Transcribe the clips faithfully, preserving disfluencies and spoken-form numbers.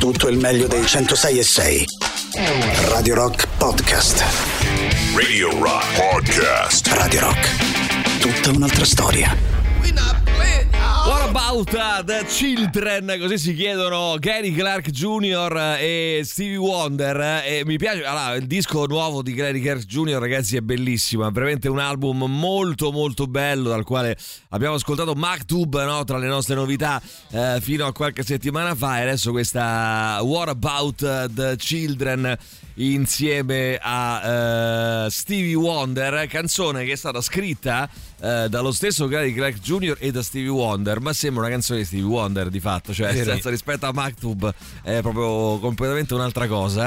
tutto il meglio dei centosei e sei. Radio Rock Podcast. Radio Rock Podcast. Radio Rock. Tutta un'altra storia. What about the children? Così si chiedono Gary Clark Junior e Stevie Wonder. E mi piace, allora, il disco nuovo di Gary Clark Junior, ragazzi, è bellissimo. È veramente un album molto molto bello, dal quale abbiamo ascoltato Maktub, no, tra le nostre novità eh, fino a qualche settimana fa. E adesso questa What About the Children insieme a uh, Stevie Wonder, canzone che è stata scritta uh, dallo stesso Gary Clark Junior e da Stevie Wonder, ma sembra una canzone di Stevie Wonder di fatto, cioè sì, senza rispetto a Maktub è proprio completamente un'altra cosa,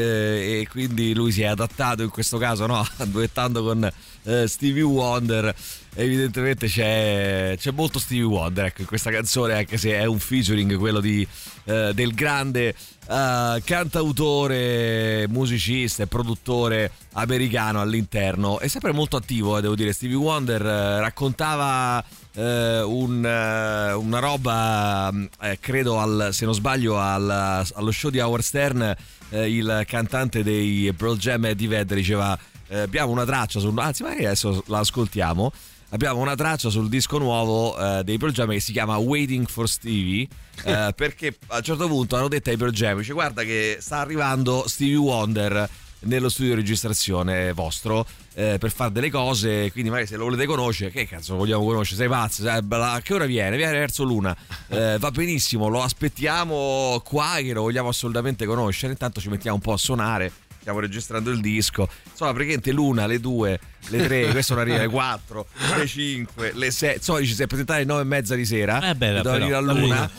eh, e quindi lui si è adattato in questo caso, no, duettando con uh, Stevie Wonder. Evidentemente c'è, c'è molto Stevie Wonder, ecco, in questa canzone, anche se è un featuring quello di, uh, del grande uh, cantautore, musicista e produttore americano all'interno. È sempre molto attivo, eh, devo dire. Stevie Wonder uh, raccontava uh, un, uh, una roba, eh, credo al, se non sbaglio al, allo show di Howard Stern, eh, il cantante dei Pearl Jam Eddie Vedder diceva eh, abbiamo una traccia sul, anzi magari adesso la ascoltiamo. Abbiamo una traccia sul disco nuovo eh, dei Pearl Jam che si chiama Waiting for Stevie, eh, perché a un certo punto hanno detto ai Pearl Jam, dice, guarda che sta arrivando Stevie Wonder nello studio di registrazione vostro eh, per fare delle cose, quindi magari se lo volete conoscere, che cazzo lo vogliamo conoscere, sei pazzo, sai, a che ora viene? Viene verso l'una, eh, va benissimo, lo aspettiamo qua che lo vogliamo assolutamente conoscere, intanto ci mettiamo un po' a suonare, stiamo registrando il disco, insomma praticamente l'una, le due, le tre, questo non arriva alle quattro, le cinque, le sei, insomma ci si è presentato alle nove e mezza di sera, eh beh, doveva venire all'una,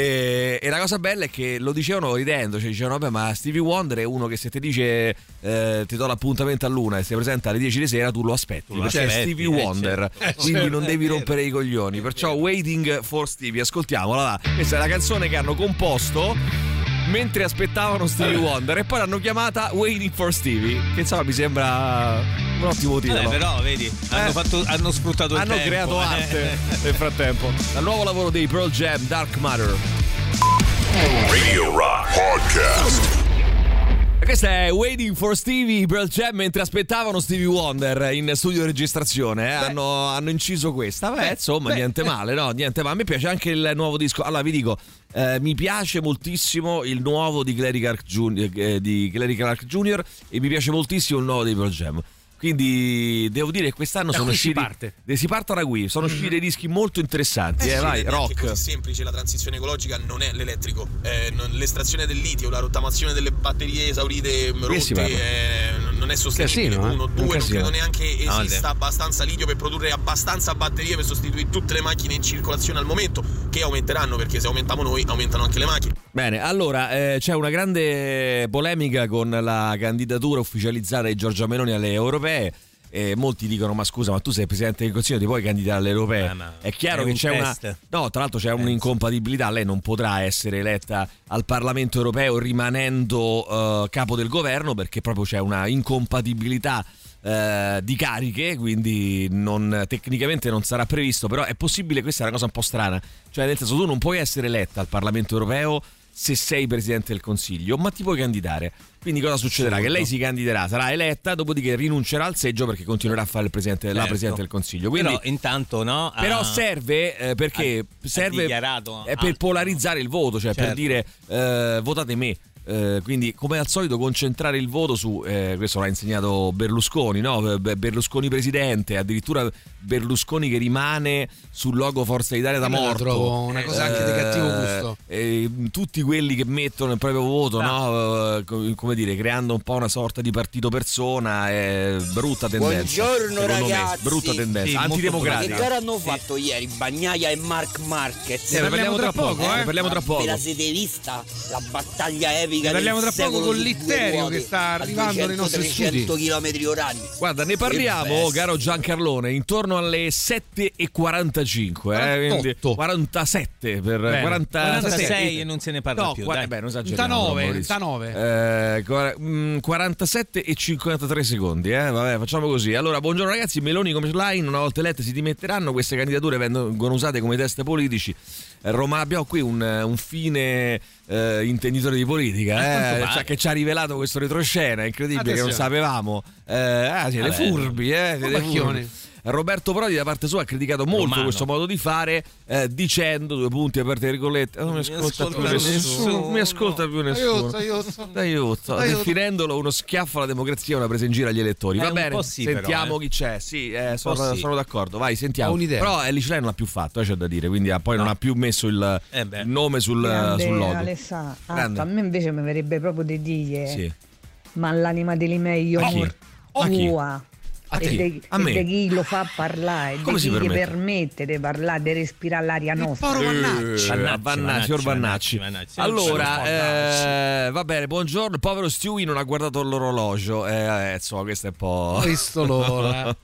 e, e la cosa bella è che lo dicevano ridendo, cioè dicevano vabbè, ma Stevie Wonder è uno che se ti dice eh, ti do l'appuntamento all'una e si presenta alle dieci di sera, tu lo aspetti, tu lo perché aspetti, è Stevie eh, Wonder, eh, quindi certo, non devi rompere i coglioni, perciò Waiting for Stevie, ascoltiamola, va. Questa è la canzone che hanno composto mentre aspettavano Stevie Wonder e poi l'hanno chiamata Waiting for Stevie, che insomma mi sembra un ottimo titolo. Eh, però vedi, eh, hanno, fatto, hanno sfruttato il hanno tempo, creato eh. arte nel frattempo. Dal nuovo lavoro dei Pearl Jam, Dark Matter. Radio Rock Podcast. Questa è Waiting for Stevie, Pearl Jam mentre aspettavano Stevie Wonder in studio di registrazione, eh? hanno, hanno inciso questa, beh, beh insomma beh, niente male, no, niente male. A me piace anche il nuovo disco, allora vi dico, eh, mi piace moltissimo il nuovo di Gary Clark Junior, eh, di Gary Clark Junior e mi piace moltissimo il nuovo dei Pearl Jam. Quindi devo dire che quest'anno da sono usciti si parte. si partono da qui, sono usciti dei dischi molto interessanti, eh, eh vai, rock. È così semplice, la transizione ecologica non è l'elettrico, eh, non, l'estrazione del litio, la rottamazione delle batterie esaurite rotte eh, non è sostenibile. Casino, uno, eh? due, non credo neanche esista no, abbastanza litio per produrre abbastanza batterie per sostituire tutte le macchine in circolazione al momento, che aumenteranno perché se aumentiamo noi aumentano anche le macchine. Bene, allora eh, c'è una grande polemica con la candidatura ufficializzata di Giorgia Meloni alle europee. E molti dicono ma scusa, ma tu sei presidente del Consiglio, ti puoi candidare alle europee? Ah, no. È chiaro è che un c'è test. una no tra l'altro c'è Penso. un'incompatibilità, lei non potrà essere eletta al Parlamento europeo rimanendo uh, capo del governo, perché proprio c'è una incompatibilità uh, di cariche, quindi non, tecnicamente non sarà previsto, però è possibile. Questa è una cosa un po' strana, cioè nel senso tu non puoi essere eletta al Parlamento europeo se sei presidente del Consiglio, ma ti puoi candidare. Quindi cosa succederà? Che lei si candiderà, sarà eletta, dopodiché rinuncerà al seggio perché continuerà a fare il presidente, certo. la presidente del Consiglio. Quindi, però intanto no. Ha, però serve eh, perché ha, serve ha è per polarizzare il voto, cioè certo. per dire eh, votate me. Eh, quindi come al solito concentrare il voto su eh, questo l'ha insegnato Berlusconi, no? Berlusconi presidente, addirittura Berlusconi che rimane sul logo Forza Italia da morto. Trovo una cosa eh, anche di cattivo gusto. Eh, tutti quelli che mettono il proprio voto, ah. no? Eh, come dire, creando un po' una sorta di partito persona, è brutta tendenza. Buongiorno ragazzi. Me, brutta tendenza, sì, antidemocratica. Che gara hanno fatto sì. ieri Bagnaia e Marc Marquez? Eh, ne parliamo tra poco, eh? Ne parliamo tra poco. Ve la siete vista la battaglia epica? Ne parliamo tra poco con l'Itterio che sta arrivando nei nostri studi. trecento chilometri orari. Guarda, ne parliamo, caro Giancarlone, intorno sono alle sette e quarantacinque, eh, quindi quarantasette per Bene. quarantasei quarantasei e non se ne parla no, più. Qua, dai. beh, non esageriamo. trentanove Eh, quarantasette e cinquantatré secondi, eh? Vabbè, facciamo così. Allora, buongiorno ragazzi, Meloni come Schlein una volta elette si dimetteranno, queste candidature vengono usate come test politici. Roma, abbiamo qui un, un fine eh, intenditore di politica, eh, cioè, che ci ha rivelato questo retroscena incredibile. Attenzione. Che non sapevamo. Eh, ah, siete Vabbè, furbi, eh? Siete furbi. Roberto Prodi da parte sua ha criticato molto Romano. questo modo di fare, eh, dicendo, due punti aperte virgolette, non mi ascolta più nessuno, non mi ascolta più nessuno, aiuto, aiuto, definendolo uno schiaffo alla democrazia, una presa in giro agli elettori. Va bene, sì, sentiamo però, eh. chi c'è. Sì, eh, sono, sì. sono d'accordo, vai, sentiamo. Però Eliclei non l'ha più fatto, eh, c'è da dire, quindi poi no. non ha più messo il, eh il nome sul, sul logo. Alessà, ah, a me invece mi verrebbe proprio di dire, sì. ma l'anima di Limei tua. E di chi lo fa parlare, di chi gli permette di parlare, di respirare l'aria nostra. Eh, Vannacci, Vannacci, Vannacci, signor Vannacci. Vannacci. Allora, eh, va bene, buongiorno. Il povero Stewie non ha guardato l'orologio. Eh, eh, insomma, questo è un po'. Visto l'ora.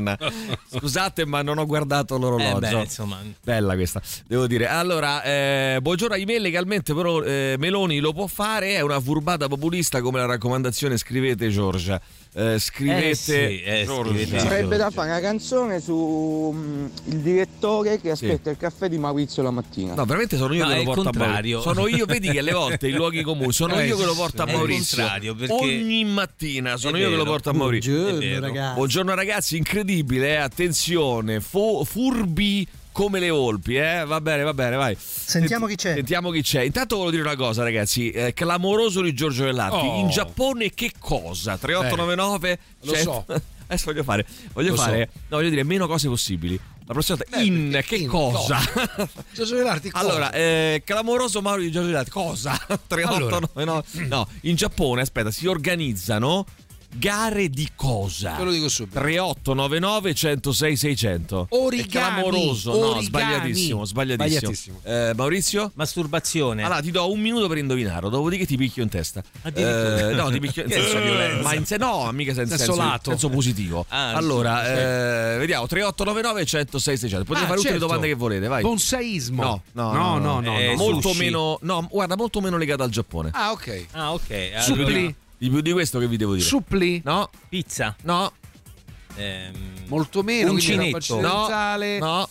Scusate, ma non ho guardato l'orologio. Eh beh, insomma. Bella questa, devo dire. Allora, eh, buongiorno a me, legalmente, però eh, Meloni lo può fare. È una furbata populista come la raccomandazione. Scrivete, Giorgia. Eh, scrivete, eh sì, eh, scrivete sarebbe da fare una canzone su um, il direttore che aspetta sì. il caffè di Maurizio la mattina. No, veramente sono io no, che lo porto contrario. a Maurizio. Sono io, vedi che alle volte i luoghi comuni sono eh, io che lo porto a Maurizio. Perché ogni mattina sono io che lo porto a Maurizio. Buongiorno ragazzi. Buongiorno ragazzi, incredibile, eh? Attenzione, fu- furbi come le volpi, eh? Va bene, va bene, vai. Sentiamo chi c'è. Sentiamo chi c'è. Intanto volevo dire una cosa, ragazzi. Eh, clamoroso di Giorgio Vellarti. Oh. In Giappone che cosa? tre otto nove nove Lo so. Adesso voglio fare. Voglio Lo fare. So. No, voglio dire meno cose possibili. La prossima volta. In che in cosa? No. Giorgio Vellarti cosa? Allora, eh, clamoroso Mauro di Giorgio Vellarti. Cosa? tre otto nove nove Allora. No, in Giappone, aspetta, si organizzano gare di cosa? Te lo dico subito. tre otto nove nove uno zero sei sei zero zero Origami. È clamoroso. Origami. No, sbagliatissimo, sbagliatissimo. sbagliatissimo. Eh, Maurizio? Masturbazione. Allora ti do un minuto per indovinarlo, dopodiché ti picchio in testa. Eh, no, ti picchio in senso violenza. Ma in se- no, mica senso, senso, senso, lato. senso positivo. Ah, allora, sì, eh, sì. vediamo tre otto nove nove uno zero sei sei zero zero Potete ah, fare certo. tutte le domande che volete, vai. Bonsaismo. No, no, no, no, no, no, eh, no. Molto sushi. meno, no, guarda, molto meno legato al Giappone. Ah, ok. Ah, ok. Suppli. Di più di questo che vi devo dire? Suppli. No. Pizza. No. Ehm, Molto meno. Uncinetto. No. No.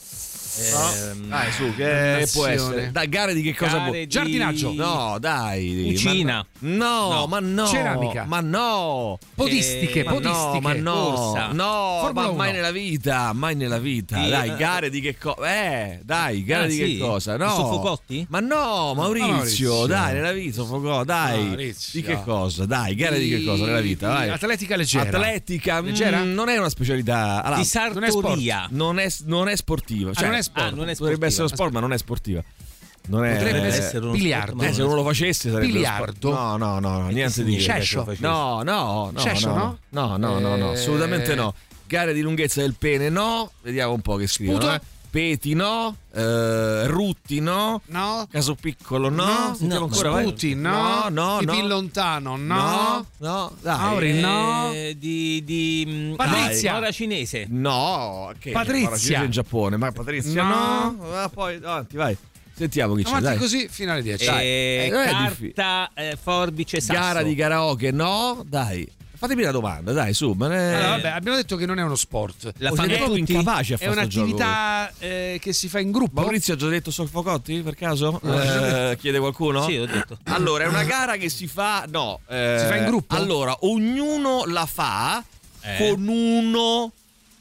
Ehm, dai su, che può essere? Dai, gare di che cosa può? Di... Giardinaggio. No, dai. Cucina. Ma, no, no, ma no. Ceramica. Ma no. Podistiche, eh, podistiche. Ma no, Corsa. no, Formula ma mai uno. nella vita, mai nella vita. Sì. Dai, gare di che cosa? Eh, dai, gare ah, di sì. che cosa? No. Soffocotti? Ma no, Maurizio, Maurizio. dai, nella vita, Soffocotti, dai. Maurizio. Di che cosa? Dai, gare di, di che cosa nella vita, vai. Atletica leggera. Atletica, leggera? Mm, non è una specialità. Allora, di sartoria. Non è, non è sportiva. Cioè, ah, non è sport. Ah, non è potrebbe essere uno sport, ma non è sportiva. Non è, potrebbe eh, essere uno biliardo. Eh, se non lo facesse sarebbe biliardo. No, no, no, no niente di Cescio. No, no, no, Cescio, no, no, no, no, no, eh... assolutamente no. Gare di lunghezza del pene, no. Vediamo un po' che scrivono. Eh. Peti, no. Eh, rutti, no. No. Caso piccolo, no. No. Sentiamo ancora, Sputi, no. No, no, Pipì no. lontano, no. No, no. Dai. Auri, no. Eh, di, di Patrizia. Ora cinese. No. Che Patrizia. Ora cinese in Giappone, ma Patrizia no. no. Ah, poi avanti, vai. Sentiamo chi c'è. Avanti Dai. così fino alle dieci. Eh, Dai. carta, eh, forbice, sasso. Gara di karaoke, no. Dai. Fatemi la domanda, dai, su. Ma ne... allora, vabbè, abbiamo detto che non è uno sport. La fanno tutti incapaci a è fare un'attività eh, che si fa in gruppo. Maurizio ha già detto Soffocotti per caso? Eh, chiede qualcuno? Sì, ho detto. Allora, è una gara che si fa. No, eh, si fa in gruppo. Allora, ognuno la fa eh. con uno.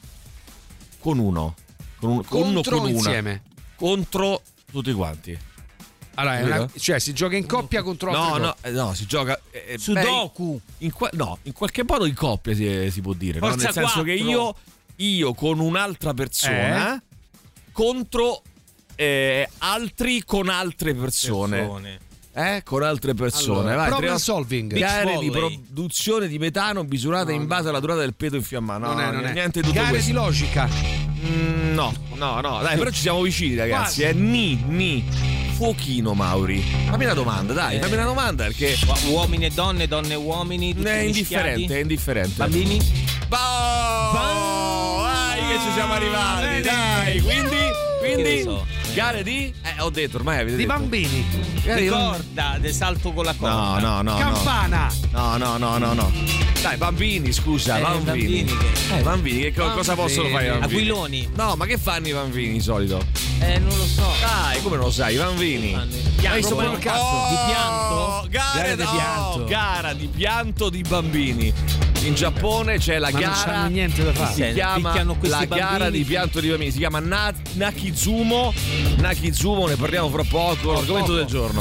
Con uno. Con, un, con uno con una. Insieme. Contro tutti quanti. Allora, è una, cioè si gioca in coppia contro no, altri. No, eh, no, si gioca eh, Sudoku. Beh, in, no, in qualche modo in coppia si, si può dire, no? Nel senso quattro. che io io con un'altra persona eh? contro eh, altri con altre persone. persone. Eh, con altre persone. Allora, vai, problem tre, solving. Gare di produzione di metano misurate no, in base no. alla durata del peto infiammato. No, non è, non è. niente di tutto Gare questo. di logica. Mm, no, no, no. Dai, però ci siamo vicini, ragazzi. È eh. ni, ni. Fuochino, Mauri. Fammi una domanda, dai, eh. fammi una domanda perché. Uomini e donne, donne e uomini. È indifferente, è indifferente. Bambini? Boh! Vai! che ci siamo arrivati, bene. dai, quindi, quindi so. gare di, eh, ho detto ormai avete Di detto. bambini. Gare di- Corda, del salto con la corda. No, no, no, no. Campana. No, no, no, no, no. Dai, bambini, scusa, Eh, bambini. bambini che- Eh, bambini, che co- cosa possono fare i bambini? Aquiloni. No, ma che fanno i bambini di solito? Eh, non lo so. Dai, come non lo sai, i bambini? Fanno- Hai Pianto, sopra ma- il cazzo. Oh, di pianto? Gara, Gara di no, pianto. gara di pianto di bambini. In Giappone c'è la Ma non gara. c'hanno niente da fare. Si Sì, chiama picchiano questi la gara bambini. di pianto di bambini. Si chiama Na- Nakizumo. Nakizumo, ne parliamo fra poco. L'argomento del giorno.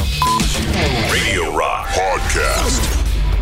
Radio Rock Podcast.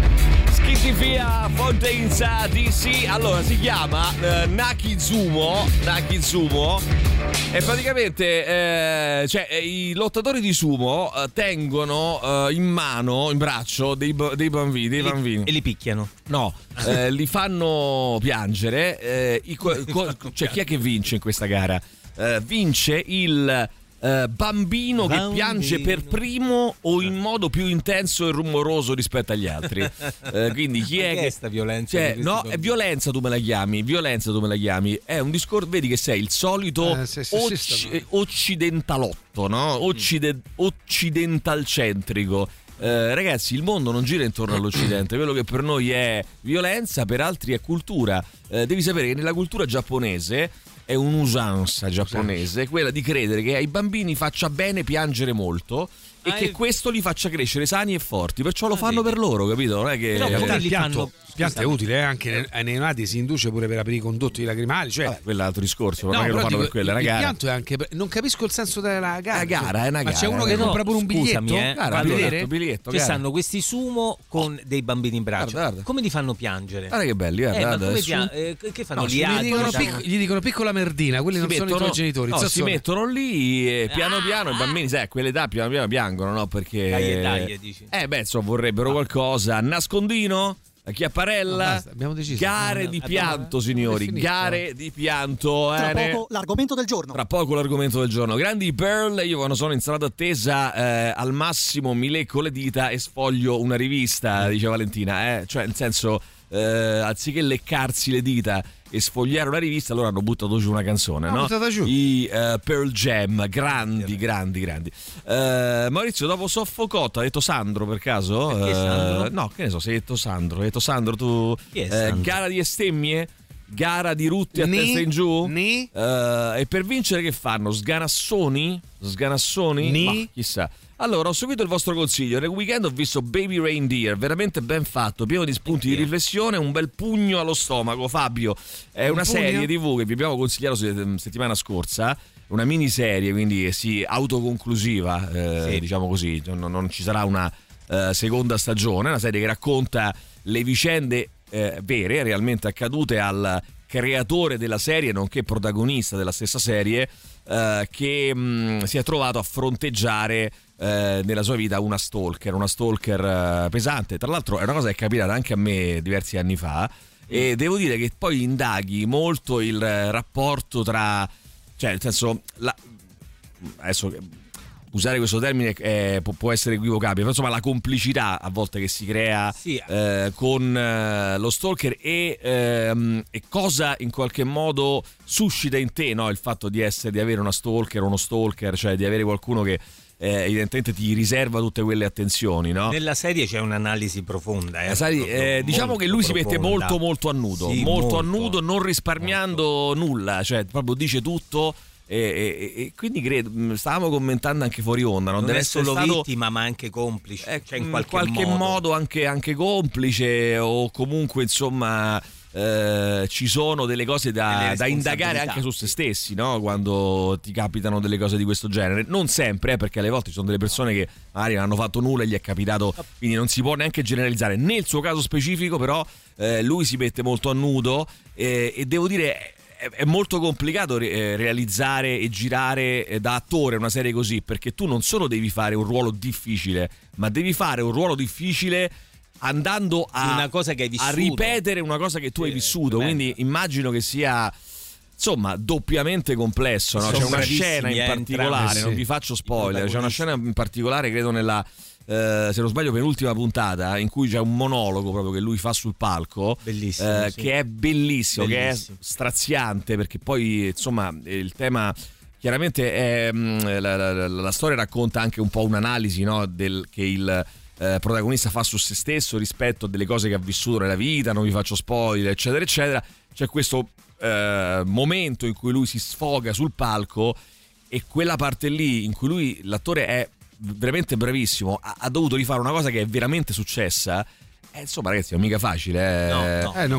Schittifia Fonteinza D C. Allora si chiama eh, Nakizumo. Nakizumo. E praticamente eh, cioè, eh, i lottatori di sumo eh, tengono eh, in mano, in braccio dei, b- dei bambini. Dei E li- bambini. E li picchiano. No, eh, li fanno piangere. eh, i co- co- cioè, chi è che vince in questa gara? Eh, vince il eh, bambino, Bambino. che piange per primo o in modo più intenso e rumoroso rispetto agli altri. Eh, quindi chi è Ma che che è sta violenza Cioè, di questi no, è bambini? violenza tu me la chiami, violenza tu me la chiami. È un discorso, vedi che sei il solito Eh, sì, sì, occi- sì, sta- eh, occidentalotto, no? Occide- occidentalcentrico. Eh, ragazzi, il mondo non gira intorno all'Occidente. Quello che per noi è violenza, per altri è cultura. Eh, devi sapere che nella cultura giapponese è un'usanza giapponese quella di credere che ai bambini faccia bene piangere molto e Ah, che è- questo li faccia crescere sani e forti. Perciò lo Ah, fanno vedi. per loro, capito? Non è che Però eh, come Il li pianto, fanno- il pianto è utile, eh, anche nei- ai neonati si induce pure per aprire i condotti lacrimali. Cioè, Vabbè, quello è altro discorso, no, non è che lo però fanno dico, per quella, è una il gara. pianto è anche per- non capisco il senso della gara. Una gara, è una Ma gara, c'è uno eh. che No, compra pure un biglietto? Scusami, eh. Gara, Guarda, biglietto, vedere? biglietto, Ci gara. stanno questi sumo con dei bambini in braccio. Guarda, guarda. Come li fanno piangere? Guarda che belli, guarda, Eh, ma guarda, come su- pia- eh, che fanno? No, Li gli, alzano, dicono danno- pic- gli dicono piccola merdina, quelli non sono i tuoi genitori. no, si zazzone. mettono lì e piano piano i bambini, sai, a quell'età piano piano piangono, no? Perché Taglie, taglie, dici. Eh beh, insomma, vorrebbero qualcosa. Nascondino? Chiapparella? No, basta, abbiamo deciso. Gare No, no, di abbiamo- pianto, signori. è finito. Gare di pianto. Tra eh, ne- poco l'argomento del giorno. Tra poco l'argomento del giorno. Grandi Pearl, io quando sono in sala d'attesa eh, al massimo mi lecco le dita e sfoglio una rivista, dice Valentina, eh? Cioè nel senso, eh, anziché leccarsi le dita e sfogliare una rivista, allora hanno buttato giù una canzone, Hanno no? buttata giù. I eh, Pearl Jam, grandi, grandi, grandi. Eh, Maurizio, dopo Soffocotta, ha detto Sandro per caso? Perché Eh, Sandro? no, che ne so, sei detto Sandro. Hai detto Sandro, tu... Chi è eh, Sandro? gara di estemmie? Gara di rutti a Ni? testa in giù? Ni? Eh, e per vincere che fanno? Sganassoni? Sganassoni? Ni? Ma chissà. Allora, ho seguito il vostro consiglio. Nel weekend ho visto Baby Reindeer, veramente ben fatto, pieno di spunti di riflessione, un bel pugno allo stomaco. Fabio, è Un una pugno? serie tivù che vi abbiamo consigliato se- settimana scorsa, una miniserie, quindi sì, autoconclusiva, eh, Sì. diciamo così, non, non ci sarà una eh, seconda stagione, è una serie che racconta le vicende eh, vere, realmente accadute al creatore della serie, nonché protagonista della stessa serie, eh, che mh, si è trovato a fronteggiare eh, nella sua vita una stalker, una stalker eh, pesante. Tra l'altro è una cosa che è capitata anche a me diversi anni fa, e devo dire che poi indaghi molto il eh, rapporto tra, cioè nel senso, la, adesso usare questo termine eh, può, può essere equivocabile, però insomma la complicità a volte che si crea Sì. eh, con eh, lo stalker e, ehm, e cosa in qualche modo suscita in te, no? Il fatto di essere, di avere una stalker o uno stalker, cioè di avere qualcuno che eh, evidentemente ti riserva tutte quelle attenzioni, no? Nella serie c'è un'analisi profonda. Eh, Eh, sai, proprio eh, diciamo molto che lui si mette profonda. molto molto a nudo, Sì, molto, a molto. nudo, non risparmiando nulla, cioè proprio dice tutto. E, e- e quindi credo, mh, stavamo commentando anche fuori onda, non, Non deve è essere solo stato vittima, ma anche complice. eh, cioè in in qualche, qualche, modo, anche, anche complice, o comunque insomma eh, ci sono delle cose da, Delle da indagare responsabilità, anche su se stessi, no? Quando ti capitano delle cose di questo genere, non sempre, eh, perché alle volte ci sono delle persone che magari non hanno fatto nulla e gli è capitato, quindi non si può neanche generalizzare. Nel suo caso specifico però eh, lui si mette molto a nudo, eh, e devo dire è è molto complicato eh, realizzare e girare eh, da attore una serie così, perché tu non solo devi fare un ruolo difficile, ma devi fare un ruolo difficile andando a, Una cosa che hai a vissuto. ripetere una cosa che tu Sì, hai vissuto, beh. quindi immagino che sia insomma doppiamente complesso, no? C'è una scena in particolare, non vi faccio spoiler, c'è una scena in particolare credo nella Uh, se non sbaglio penultima puntata in cui c'è un monologo proprio che lui fa sul palco, bellissimo, uh, sì. che è bellissimo, bellissimo, che è straziante, perché poi insomma il tema chiaramente è, la, la, la, la storia racconta anche un po' un'analisi, no, del, che il uh, protagonista fa su se stesso rispetto a delle cose che ha vissuto nella vita, non vi faccio spoiler eccetera eccetera. C'è questo uh, momento in cui lui si sfoga sul palco e quella parte lì in cui lui, l'attore è veramente bravissimo, ha, ha dovuto rifare una cosa che è veramente successa. Eh, insomma ragazzi, non è mica facile eh, no, no. Eh, non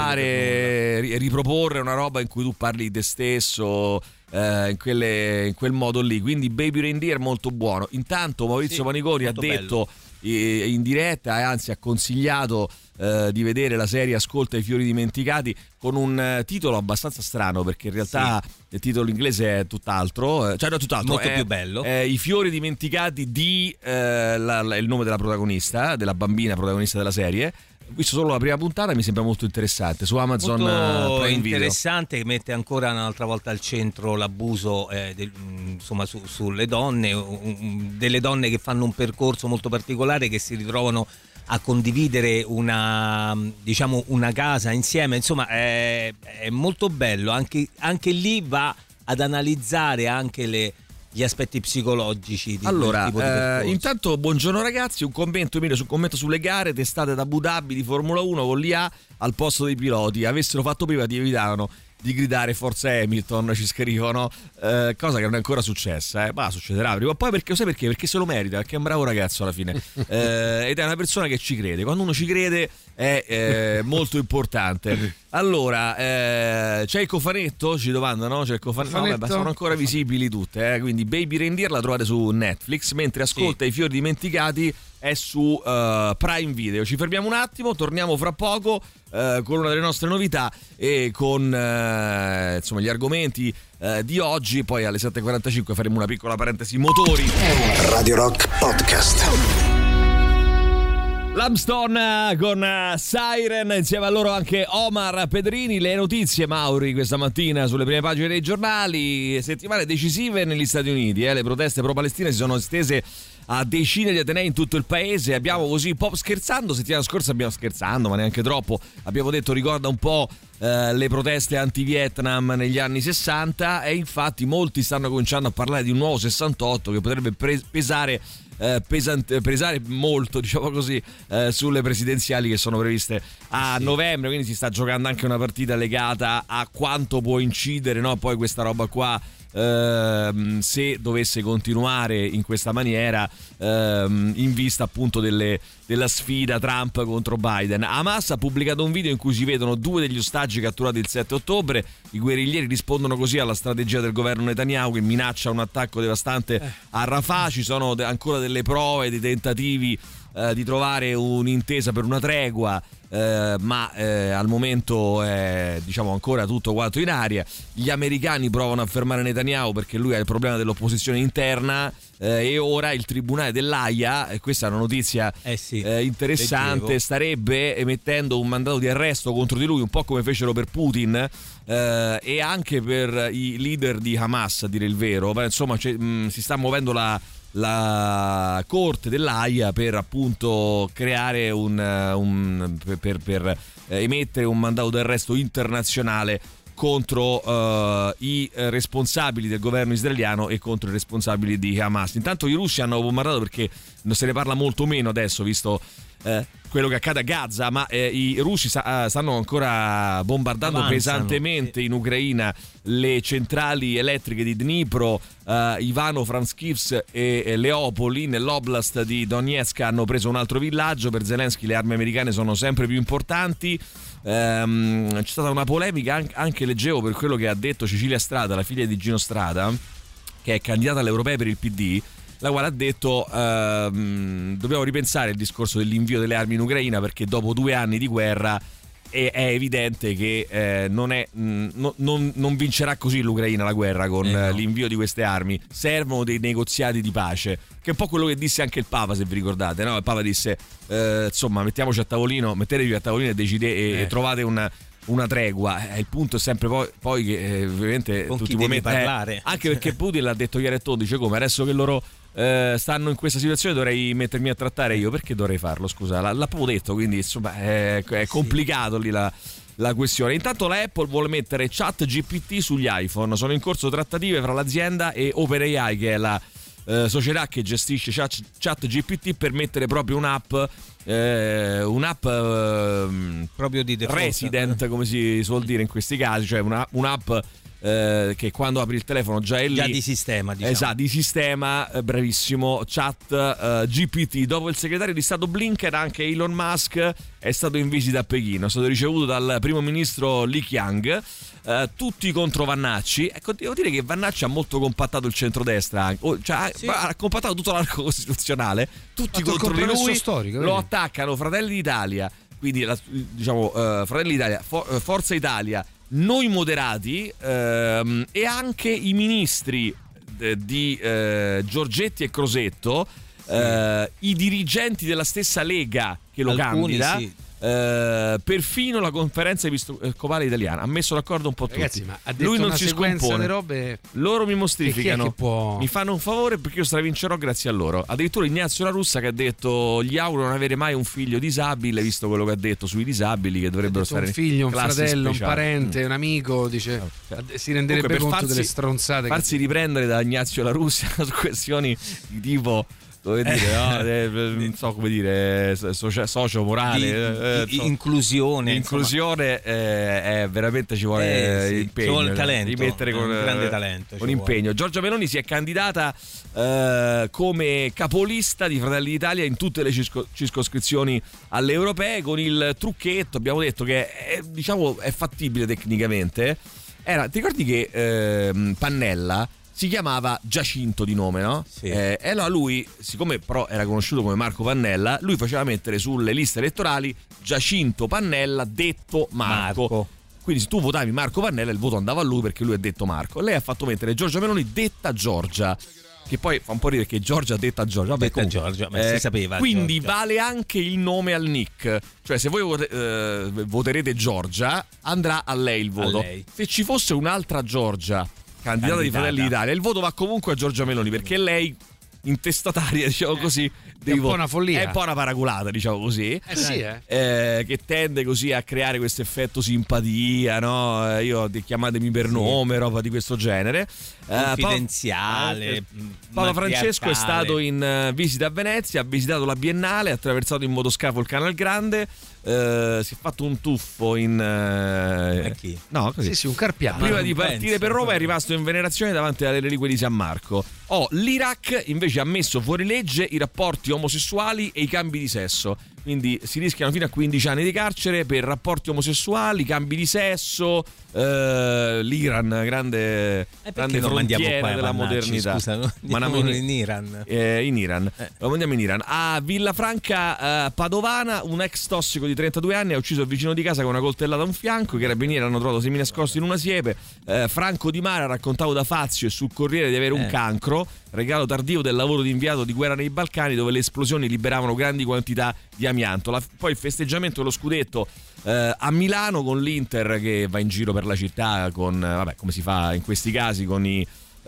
rifare, ri, riproporre una roba in cui tu parli di te stesso eh, in, quelle, in quel modo lì. Quindi Baby Reindeer molto buono. Intanto Maurizio sì, Paniconi ha detto eh, in diretta e anzi ha consigliato eh, di vedere la serie Ascolta i fiori dimenticati, con un eh, titolo abbastanza strano, perché in realtà sì, il titolo inglese è tutt'altro, eh, cioè no, tutt'altro, molto è, più bello. È I fiori dimenticati di eh, la, la, il nome della protagonista, della bambina protagonista della serie. Ho visto solo la prima puntata, mi sembra molto interessante, su Amazon molto Prime Video. Interessante, che mette ancora un'altra volta al centro l'abuso eh, del, insomma su, sulle donne, um, delle donne che fanno un percorso molto particolare, che si ritrovano a condividere una, diciamo, una casa insieme. Insomma è, è molto bello, anche, anche lì va ad analizzare anche le gli aspetti psicologici di allora, quel tipo di eh, intanto buongiorno ragazzi, un commento Emilio sul commento sulle gare testate da Abu Dhabi di Formula uno con l'I A al posto dei piloti, avessero fatto prima ti evitavano di gridare Forza Hamilton, ci scrivono, eh, cosa che non è ancora successa, eh. ma succederà prima o poi, perché sai perché? Perché se lo merita, perché è un bravo ragazzo alla fine eh, ed è una persona che ci crede, quando uno ci crede è eh, molto importante. Allora eh, c'è il cofanetto? Ci domandano, c'è il cofanetto? No, vabbè, sono ancora visibili tutte, eh. Quindi Baby Reindeer la trovate su Netflix, mentre Ascolta sì, i fiori dimenticati è su uh, Prime Video. Ci fermiamo un attimo, torniamo fra poco uh, con una delle nostre novità e con uh, insomma gli argomenti uh, di oggi. Poi alle sette e quarantacinque faremo una piccola parentesi motori. Radio Rock Podcast. Lamstone con Siren, insieme a loro anche Omar Pedrini. Le notizie, Mauri, questa mattina sulle prime pagine dei giornali. Settimane decisive negli Stati Uniti, eh. Le proteste pro-palestine si sono estese a decine di atenei in tutto il paese. Abbiamo così un po' scherzando, settimana scorsa abbiamo scherzando, ma neanche troppo, abbiamo detto ricorda un po' eh, le proteste anti-Vietnam negli anni sessanta, e infatti molti stanno cominciando a parlare di un nuovo sessantotto che potrebbe pre- pesare Eh, pesante, pesare molto, diciamo così, eh, sulle presidenziali che sono previste a sì, novembre, quindi si sta giocando anche una partita legata a quanto può incidere, no? Poi questa roba qua, ehm, se dovesse continuare in questa maniera, ehm, in vista appunto delle, della sfida Trump contro Biden. Hamas ha pubblicato un video in cui si vedono due degli ostaggi catturati il sette ottobre. I guerriglieri rispondono così alla strategia del governo Netanyahu, che minaccia un attacco devastante a Rafah. Ci sono de- ancora delle prove, dei tentativi eh, di trovare un'intesa per una tregua, eh, ma eh, al momento è, diciamo, ancora tutto quanto in aria. Gli americani provano a fermare Netanyahu perché lui ha il problema dell'opposizione interna, eh, e ora il tribunale dell'Aia, e questa è una notizia eh sì, eh, interessante, leggevo, starebbe emettendo un mandato di arresto contro di lui, un po' come fecero per Putin, eh, e anche per i leader di Hamas, a dire il vero. Ma insomma mh, si sta muovendo la la corte dell'Aia per appunto creare un, un per, per, per emettere un mandato d'arresto internazionale contro uh, i responsabili del governo israeliano e contro i responsabili di Hamas. Intanto i russi hanno bombardato, perché non se ne parla molto meno adesso visto eh, quello che accade a Gaza, ma eh, i russi sa- stanno ancora bombardando Avanzano, pesantemente sì, in Ucraina le centrali elettriche di Dnipro, eh, Ivano-Frankivsk e, e Leopoli. Nell'oblast di Donetsk hanno preso un altro villaggio. Per Zelensky le armi americane sono sempre più importanti. Ehm, c'è stata una polemica anche, anche leggevo, per quello che ha detto Cecilia Strada, la figlia di Gino Strada, che è candidata alle europee per il P D, la quale ha detto ehm, dobbiamo ripensare il discorso dell'invio delle armi in Ucraina, perché dopo due anni di guerra è, è evidente che eh, non, è, mh, no, non, non vincerà così l'Ucraina la guerra con eh no. l'invio di queste armi. Servono dei negoziati di pace, che è un po' quello che disse anche il Papa, se vi ricordate, no? Il Papa disse eh, insomma mettiamoci a tavolino, mettetevi a tavolino e decide e, eh. e trovate un una tregua. Eh, il punto è sempre poi, poi che eh, ovviamente con tutti chi devi momenti, parlare. Eh, anche perché Putin l'ha detto ieri a Tondo, dice come adesso che loro eh, stanno in questa situazione dovrei mettermi a trattare io, perché dovrei farlo, scusa, l'ha, l'ha proprio detto, quindi insomma è, è complicato lì la la questione. Intanto la Apple vuole mettere ChatGPT sugli iPhone, sono in corso trattative fra l'azienda e OpenAI, che è la eh, società che gestisce Chat, ChatGPT, per mettere proprio un'app eh, un'app eh, proprio di default, resident, come si suol dire in questi casi, cioè una, un'app Eh, che quando apri il telefono già è lì, già di sistema, diciamo. Esatto, di sistema, eh, bravissimo, Chat eh, G P T. Dopo il segretario di Stato Blinken, anche Elon Musk è stato in visita a Pechino, è stato ricevuto dal primo ministro Li Qiang, eh, tutti contro Vannacci. Ecco, devo dire che Vannacci ha molto compattato il centrodestra, cioè sì. ha compattato tutto l'arco costituzionale, tutti contro di lui, storico, lo attaccano Fratelli d'Italia, quindi la, diciamo uh, Fratelli d'Italia, For- Forza Italia, noi moderati, ehm, e anche i ministri eh, di eh, Giorgetti e Crosetto, eh, i dirigenti della stessa Lega che lo Alcuni, candida, sì. eh, perfino la conferenza episcopale italiana ha messo d'accordo un po' tutti. Ragazzi, ma ha detto lui non una si sequenza scompone, di robe. loro mi mostrificano, che può... mi fanno un favore perché io stravincerò grazie a loro. Addirittura Ignazio La Russa che ha detto gli auguro non avere mai un figlio disabile, visto quello che ha detto sui disabili che dovrebbero stare un figlio, un fratello, speciali. un parente, mm. un amico, dice Certo. si renderebbe Comunque, conto farsi, delle stronzate farsi che... riprendere da Ignazio La Russa su questioni di tipo, come dire, no? eh, non so come dire, socio, socio morale, di, eh, di so, inclusione, inclusione eh, è veramente ci vuole eh, sì, impegno, ci vuole talento, di mettere con un grande talento, con impegno. Giorgia Meloni si è candidata eh, come capolista di Fratelli d'Italia in tutte le circo, circoscrizioni alle europee, con il trucchetto, abbiamo detto che è, diciamo è fattibile tecnicamente. Era, ti ricordi che eh, Pannella si chiamava Giacinto di nome, no? Sì. Eh, e allora lui, siccome però era conosciuto come Marco Pannella, lui faceva mettere sulle liste elettorali Giacinto Pannella detto Marco. Marco. Quindi se tu votavi Marco Pannella il voto andava a lui perché lui è detto Marco. Lei ha fatto mettere Giorgia Meloni detta Giorgia, che poi fa un po' ridere perché Giorgia detta Giorgia. Vabbè, detta comunque, Giorgia, ma eh, si sapeva. Quindi Giorgia. vale anche il nome al nick. Cioè se voi vote, eh, voterete Giorgia andrà a lei il voto. Lei. Se ci fosse un'altra Giorgia candidata, candidata di Fratelli d'Italia, il voto va comunque a Giorgia Meloni, perché lei intestataria, diciamo così, è un po' una follia, è un po' una paraculata, diciamo così, eh sì, eh. Eh, che tende così a creare questo effetto simpatia, no? Io chiamatemi per nome, sì. roba di questo genere, confidenziale. eh, Papa Francesco è stato in uh, visita a Venezia, ha visitato la Biennale, ha attraversato in motoscafo il Canal Grande. Uh, si è fatto un tuffo in uh, chi? No, così. Sì, sì, un carpiano. Prima di partire penso, per Roma è rimasto in venerazione davanti alle reliquie di San Marco. Oh, l'Iraq invece ha messo fuori legge i rapporti omosessuali e i cambi di sesso. Quindi si rischiano fino a quindici anni di carcere per rapporti omosessuali, cambi di sesso. Uh, L'Iran, grande, eh grande frontiera della modernità. Scusa, no? Ma in, in Iran. Eh, in Iran. Eh. Lo mandiamo in Iran. A Villafranca uh, Padovana, un ex tossico di trentadue anni ha ucciso il vicino di casa con una coltellata a un fianco. I carabinieri hanno trovato semi nascosti in una siepe. Uh, Franco Di Mara ha raccontato da Fazio e sul Corriere di avere un eh. cancro, regalo tardivo del lavoro di inviato di guerra nei Balcani, dove le esplosioni liberavano grandi quantità di amianto. La, poi il festeggiamento dello scudetto eh, a Milano, con l'Inter che va in giro per la città con, vabbè, come si fa in questi casi, con i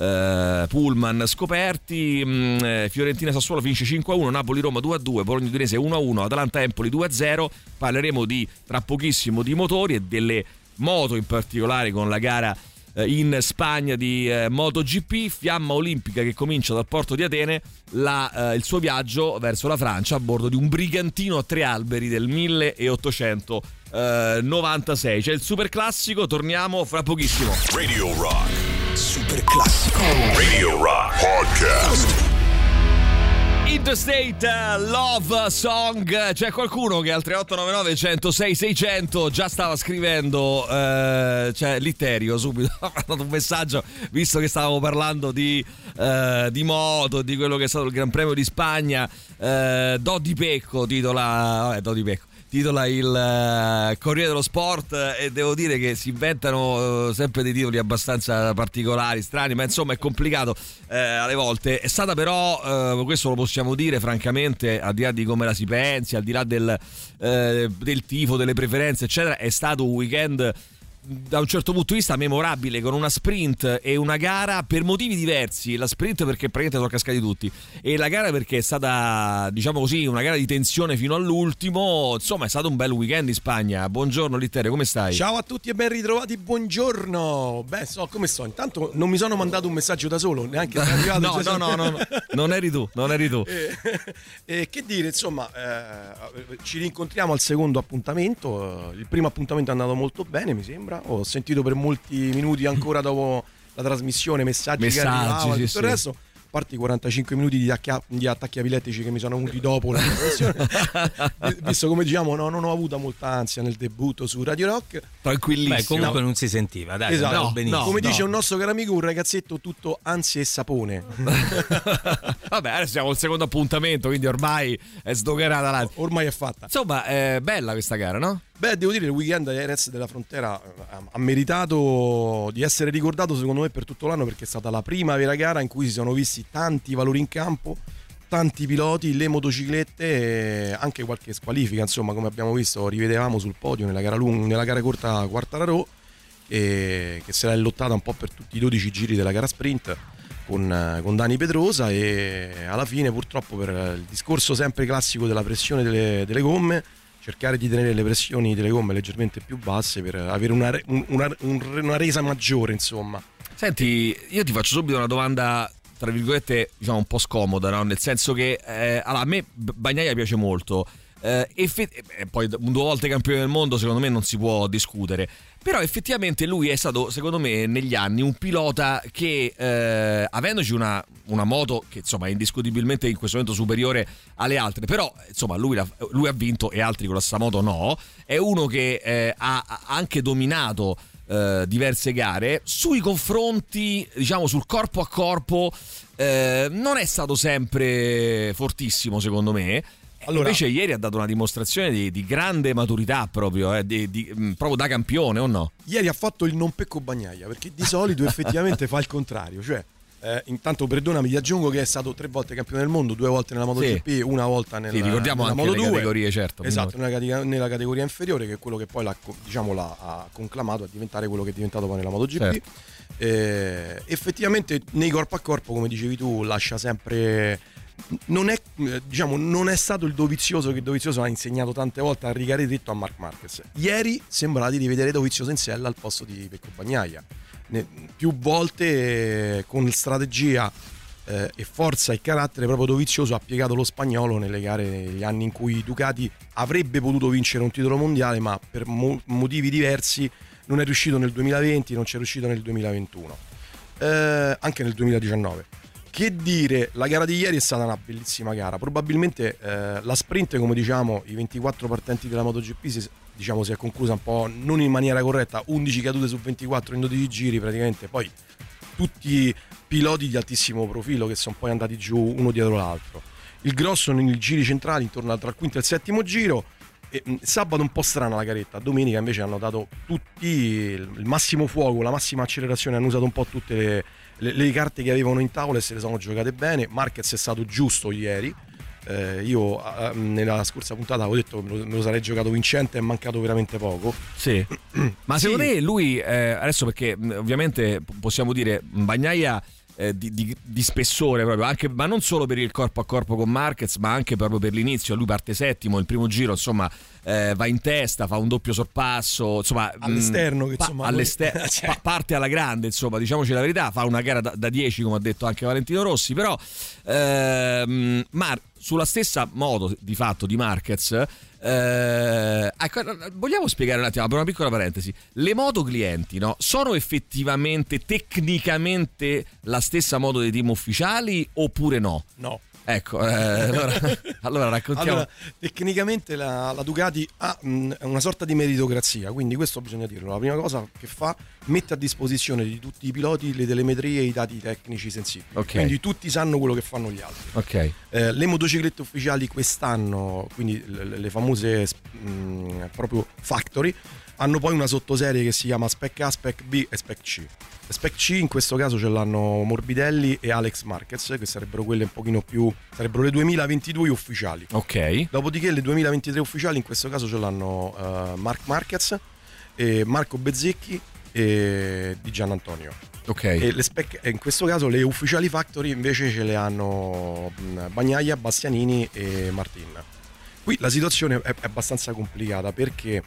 eh, pullman scoperti. mh, eh, Fiorentina Sassuolo finisce cinque a uno, Napoli-Roma due a due, Bologna Udinese uno a uno, Atalanta-Empoli due a zero. Parleremo di tra pochissimo di motori e delle moto, in particolare con la gara in Spagna di eh, MotoGP, fiamma olimpica che comincia dal porto di Atene la, eh, il suo viaggio verso la Francia a bordo di un brigantino a tre alberi del milleottocentonovantasei. C'è il super classico, torniamo fra pochissimo. Radio Rock Super classico. Radio Rock Podcast. Interstate Love Song. C'è qualcuno che al tre otto nove nove, uno zero sei, sei zero zero già stava scrivendo, eh, cioè Litterio subito ha mandato un messaggio, visto che stavamo parlando di, eh, di moto, di quello che è stato il Gran Premio di Spagna. eh, Do di Pecco titola, vabbè, Do di Pecco titola il uh, Corriere dello Sport, e devo dire che si inventano uh, sempre dei titoli abbastanza particolari, strani, ma insomma è complicato uh, alle volte. È stata però, uh, questo lo possiamo dire francamente, al di là di come la si pensi, al di là del, uh, del tifo, delle preferenze eccetera, è stato un weekend da un certo punto di vista memorabile, con una sprint e una gara per motivi diversi. La sprint perché praticamente sono cascati tutti, e la gara perché è stata, diciamo così, una gara di tensione fino all'ultimo. Insomma, è stato un bel weekend in Spagna. Buongiorno Litterio, come stai? Ciao a tutti e ben ritrovati, buongiorno. Beh, so come sto. Intanto non mi sono mandato un messaggio da solo, neanche se è arrivato. no, no, no, no, no, non eri tu, non eri tu. E, e che dire, insomma, eh, ci rincontriamo al secondo appuntamento. Il primo appuntamento è andato molto bene, mi sembra. Ho sentito per molti minuti ancora dopo la trasmissione messaggi, messaggi che arrivavano, sì, tutto sì. il resto, a parte i quarantacinque minuti di, attacchi, di attacchi epilettici che mi sono venuti dopo la trasmissione. Visto come diciamo, no, non ho avuto molta ansia nel debutto su Radio Rock. Tranquillissimo. Beh, comunque no. non si sentiva, dai. Esatto. No, benissimo. No, come no. dice un nostro caro amico, un ragazzetto tutto ansia e sapone. Vabbè, adesso siamo al secondo appuntamento, quindi ormai è sdogherata la... Ormai è fatta. Insomma, è bella questa gara, no? Beh, devo dire, il weekend di Jerez della Frontera ha meritato di essere ricordato secondo me per tutto l'anno, perché è stata la prima vera gara in cui si sono visti tanti valori in campo, tanti piloti, le motociclette e anche qualche squalifica, insomma, come abbiamo visto, rivedevamo sul podio nella gara lunga, nella gara corta Quartararo, e che se l'è lottata un po' per tutti i dodici giri della gara sprint con, con Dani Pedrosa, e alla fine purtroppo per il discorso sempre classico della pressione delle, delle gomme, cercare di tenere le pressioni delle gomme leggermente più basse per avere una, una, una resa maggiore, insomma. Senti, io ti faccio subito una domanda tra virgolette diciamo un po' scomoda, no? Nel senso che eh, allora, a me Bagnaia piace molto, eh, effe- eh, poi due volte campione del mondo secondo me non si può discutere, però effettivamente lui è stato secondo me negli anni un pilota che eh, avendoci una, una moto che insomma è indiscutibilmente in questo momento superiore alle altre, però insomma lui, la, lui ha vinto e altri con la stessa moto no, è uno che eh, ha, ha anche dominato Uh, diverse gare sui confronti, diciamo sul corpo a corpo, uh, non è stato sempre fortissimo secondo me. Allora, invece ieri ha dato una dimostrazione di, di grande maturità proprio, eh, di, di, mh, proprio da campione, o no? Ieri ha fatto il non pecco Bagnaia, perché di solito effettivamente fa il contrario, cioè Eh, intanto perdonami, ti aggiungo che è stato tre volte campione del mondo, due volte nella MotoGP, sì. una volta nella, sì, ricordiamo nella anche Moto le due, categorie, certo. Esatto, nella, nella categoria inferiore, che è quello che poi l'ha, diciamo, l'ha conclamato a diventare quello che è diventato poi nella MotoGP. Certo. Eh, effettivamente nei corpo a corpo, come dicevi tu, lascia sempre... Non è, diciamo, non è stato il Dovizioso che Dovizioso ha insegnato tante volte a rigare dritto a Marc Marquez. Ieri sembrava di rivedere Dovizioso in sella al posto di Pecco Bagnaia. Ne, più volte eh, con strategia eh, e forza e carattere proprio Dovizioso ha piegato lo spagnolo nelle gare, negli anni in cui Ducati avrebbe potuto vincere un titolo mondiale, ma per mo- motivi diversi non è riuscito nel duemilaventi, non c'è riuscito nel duemilaventuno, eh, anche nel duemiladiciannove. Che dire, la gara di ieri è stata una bellissima gara. Probabilmente eh, la sprint, come diciamo, i ventiquattro partenti della MotoGP si, diciamo, si è conclusa un po' non in maniera corretta, undici cadute su ventiquattro in dodici giri praticamente, poi tutti piloti di altissimo profilo che sono poi andati giù uno dietro l'altro. Il grosso nei giri centrali intorno tra il quinto e il settimo giro. E, mh, sabato un po' strana la garetta, domenica invece hanno dato tutti il, il massimo fuoco, la massima accelerazione, hanno usato un po' tutte le Le, le carte che avevano in tavola e se le sono giocate bene. Marquez è stato giusto ieri, eh, io eh, nella scorsa puntata avevo detto che me lo, me lo sarei giocato vincente, è mancato veramente poco. Sì. Ma sì. Secondo te lui eh, adesso, perché ovviamente possiamo dire Bagnaia eh, di, di, di spessore proprio, anche, ma non solo per il corpo a corpo con Marquez, ma anche proprio per l'inizio. Lui parte settimo, il primo giro insomma eh, va in testa, fa un doppio sorpasso, insomma all'esterno, che, pa- insomma all'esterno cioè. pa- parte alla grande, insomma, diciamoci la verità, fa una gara da, da dieci come ha detto anche Valentino Rossi, però ehm, Mar- sulla stessa moto di fatto di Marquez. Eh, ecco, vogliamo spiegare un attimo, per una piccola parentesi, le moto clienti, no, sono effettivamente tecnicamente la stessa moto dei team ufficiali oppure no? No. Ecco, eh, allora, allora raccontiamo. Allora, tecnicamente la, la Ducati ha mh, una sorta di meritocrazia, quindi questo bisogna dirlo. La prima cosa che fa, mette a disposizione di tutti i piloti le telemetrie e i dati tecnici sensibili, okay. Quindi tutti sanno quello che fanno gli altri. Okay. Eh, le motociclette ufficiali quest'anno, quindi le, le famose mh, proprio factory, hanno poi una sottoserie che si chiama Spec A, Spec B e Spec C. Spec C in questo caso ce l'hanno Morbidelli e Alex Marquez, che sarebbero quelle un pochino più, sarebbero le duemilaventidue ufficiali. Ok. Dopodiché le duemilaventitré ufficiali in questo caso ce l'hanno uh, Marc Marquez, e Marco Bezzecchi e Di Giannantonio. Ok. E le spec, in questo caso le ufficiali factory invece ce le hanno Bagnaia, Bastianini e Martin. Qui la situazione è, è abbastanza complicata perché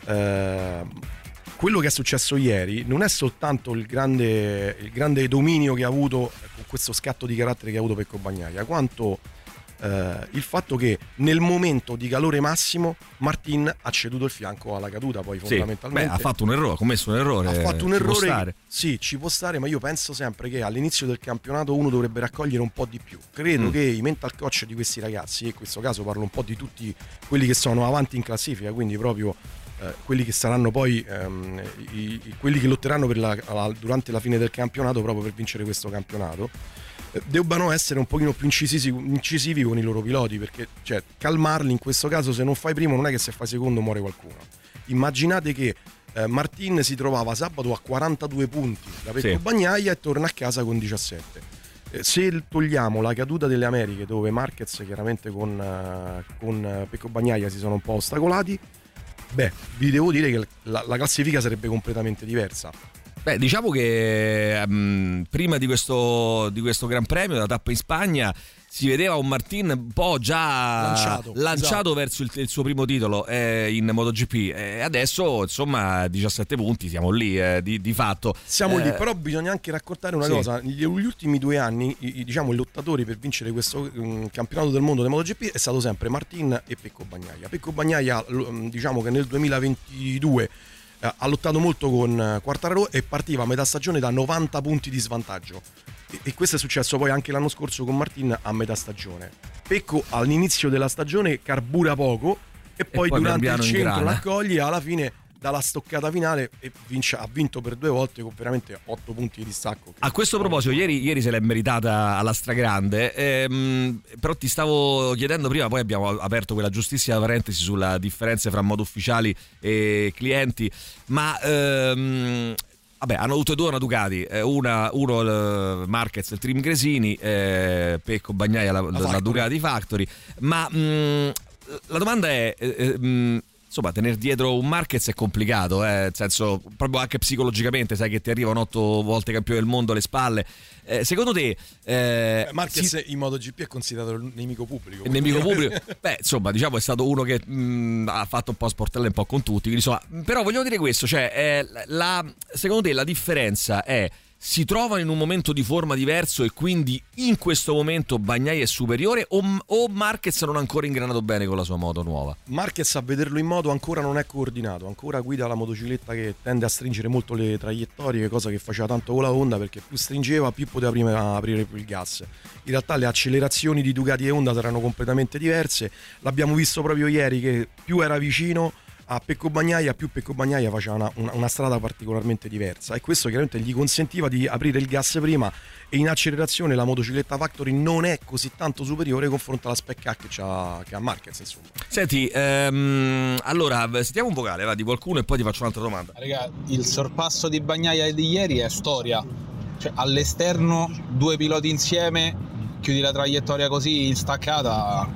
uh, quello che è successo ieri non è soltanto il grande, il grande dominio che ha avuto con questo scatto di carattere che ha avuto Pecco Bagnaia, quanto eh, il fatto che nel momento di calore massimo Martin ha ceduto il fianco alla caduta, poi sì. fondamentalmente. Beh, ha fatto un errore, ha commesso un errore. Ha fatto un ci errore. Può stare. Sì, ci può stare, ma io penso sempre che all'inizio del campionato uno dovrebbe raccogliere un po' di più. Credo mm. che i mental coach di questi ragazzi, e in questo caso parlo un po' di tutti quelli che sono avanti in classifica, quindi proprio Eh, quelli che saranno poi ehm, i, i, quelli che lotteranno per la, la, durante la fine del campionato proprio per vincere questo campionato, eh, debbano essere un pochino più incisivi, incisivi con i loro piloti, perché cioè, calmarli in questo caso, se non fai primo non è che se fai secondo muore qualcuno. Immaginate che eh, Martin si trovava sabato a quarantadue punti da Pecco sì. Bagnaia e torna a casa con diciassette. Eh, se togliamo la caduta delle Americhe, dove Marquez chiaramente con, uh, con Pecco Bagnaia si sono un po' ostacolati, beh, vi devo dire che la, la classifica sarebbe completamente diversa. Beh, diciamo che um, prima di questo, di questo Gran Premio, la tappa in Spagna, si vedeva un Martin un po' già lanciato, lanciato esatto. verso il, il suo primo titolo eh, in MotoGP, e adesso insomma diciassette punti, siamo lì eh, di, di fatto. Siamo eh, lì, però bisogna anche raccontare una sì. cosa: gli, gli ultimi due anni i, diciamo i lottatori per vincere questo um, campionato del mondo del MotoGP è stato sempre Martin e Pecco Bagnaia. Pecco Bagnaia diciamo che nel duemilaventidue eh, ha lottato molto con Quartararo e partiva a metà stagione da novanta punti di svantaggio. E questo è successo poi anche l'anno scorso con Martin a metà stagione. Pecco all'inizio della stagione carbura poco e poi, e poi durante il centro raccoglie, alla fine dalla stoccata finale e vince, ha vinto per due volte con veramente otto punti di distacco. A questo proposito, ieri, ieri se l'è meritata alla stragrande, ehm, però ti stavo chiedendo prima, poi abbiamo aperto quella giustissima parentesi sulla differenza fra modo ufficiali e clienti, ma ehm, vabbè, hanno tutte e due una Ducati, una, uno il Marquez, il Team Gresini, eh, Pecco Bagnaia la, la, la Ducati Factory, ma mh, la domanda è eh, mh, insomma, tenere dietro un Marquez è complicato, eh, nel senso, proprio anche psicologicamente, sai che ti arrivano otto volte campione del mondo alle spalle. Eh, secondo te eh, Marquez si... in MotoGP è considerato il nemico pubblico? Il nemico pubblico? Beh, insomma, diciamo è stato uno che mh, ha fatto un po' sportelle un po' con tutti, quindi, insomma, però voglio dire questo, cioè eh, la, secondo te la differenza è: si trovano in un momento di forma diverso e quindi in questo momento Bagnaia è superiore, o, o Marquez non ha ancora ingranato bene con la sua moto nuova? Marquez, a vederlo in moto, ancora non è coordinato, ancora guida la motocicletta che tende a stringere molto le traiettorie, cosa che faceva tanto con la Honda, perché più stringeva più poteva prima aprire più il gas. In realtà le accelerazioni di Ducati e Honda saranno completamente diverse, l'abbiamo visto proprio ieri che più era vicino a Pecco Bagnaia, più Pecco Bagnaia faceva una, una, una strada particolarmente diversa, e questo chiaramente gli consentiva di aprire il gas prima, e in accelerazione la motocicletta Factory non è così tanto superiore confronto alla Spec A che, c'ha, che ha Marquez, insomma. Senti, ehm, allora sentiamo un vocale va, di qualcuno e poi ti faccio un'altra domanda. Raga, il sorpasso di Bagnaia di ieri è storia, cioè all'esterno due piloti insieme, chiudi la traiettoria così in staccata,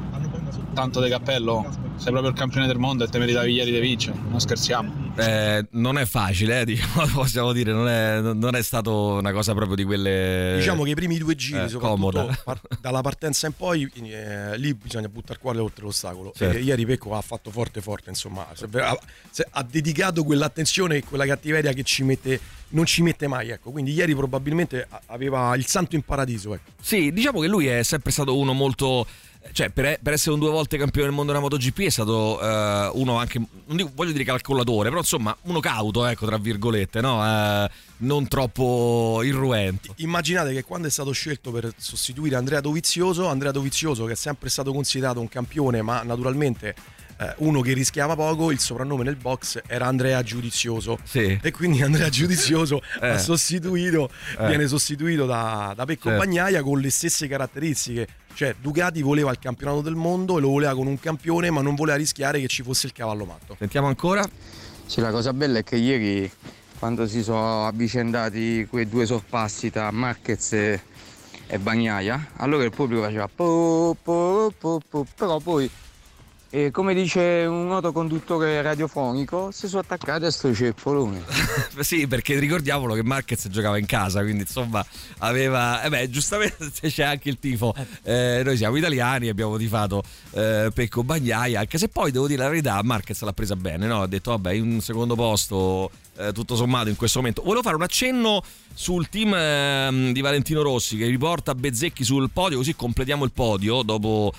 tanto de cappello. Sei proprio il campione del mondo e te meritavi ieri di vincere, non scherziamo. Eh, non è facile, eh, diciamo, possiamo dire, non è, non è stato una cosa proprio di quelle. Diciamo che i primi due giri, eh, soprattutto par- dalla partenza in poi, eh, lì bisogna buttare cuore oltre l'ostacolo. Certo. E ieri Pecco ha fatto forte forte, insomma, ha, ha dedicato quell'attenzione e quella cattiveria che ci mette, non ci mette mai, ecco. Quindi ieri probabilmente aveva il santo in paradiso, ecco. Sì, diciamo che lui è sempre stato uno molto cioè per, per essere un due volte campione del mondo della MotoGP è stato uh, uno anche, non dico, voglio dire calcolatore, però insomma uno cauto, ecco, tra virgolette, no? Uh, non troppo irruento. Immaginate che quando è stato scelto per sostituire Andrea Dovizioso, Andrea Dovizioso, che è sempre stato considerato un campione, ma naturalmente eh, uno che rischiava poco, il soprannome nel box era Andrea Giudizioso, sì. E quindi Andrea Giudizioso eh. ha sostituito eh. viene sostituito da, da Pecco certo. Bagnaia con le stesse caratteristiche. Cioè Ducati voleva il campionato del mondo e lo voleva con un campione, ma non voleva rischiare che ci fosse il cavallo matto. Sentiamo ancora. Sì, la cosa bella è che ieri, quando si sono avvicendati quei due sorpassi tra Marquez e, e Bagnaia, allora il pubblico faceva po, po, po, po, però poi, eh, come dice un noto conduttore radiofonico, si sono attaccati a sto ceppolone. Sì, perché ricordiamolo che Marquez giocava in casa, quindi insomma aveva, eh beh, giustamente c'è anche il tifo, eh, noi siamo italiani, abbiamo tifato eh, Pecco Bagnaia, anche se poi devo dire la verità, Marquez l'ha presa bene, no? Ha detto vabbè, in un secondo posto eh, tutto sommato in questo momento. Volevo fare un accenno sul team eh, di Valentino Rossi che riporta Bezzecchi sul podio, così completiamo il podio dopo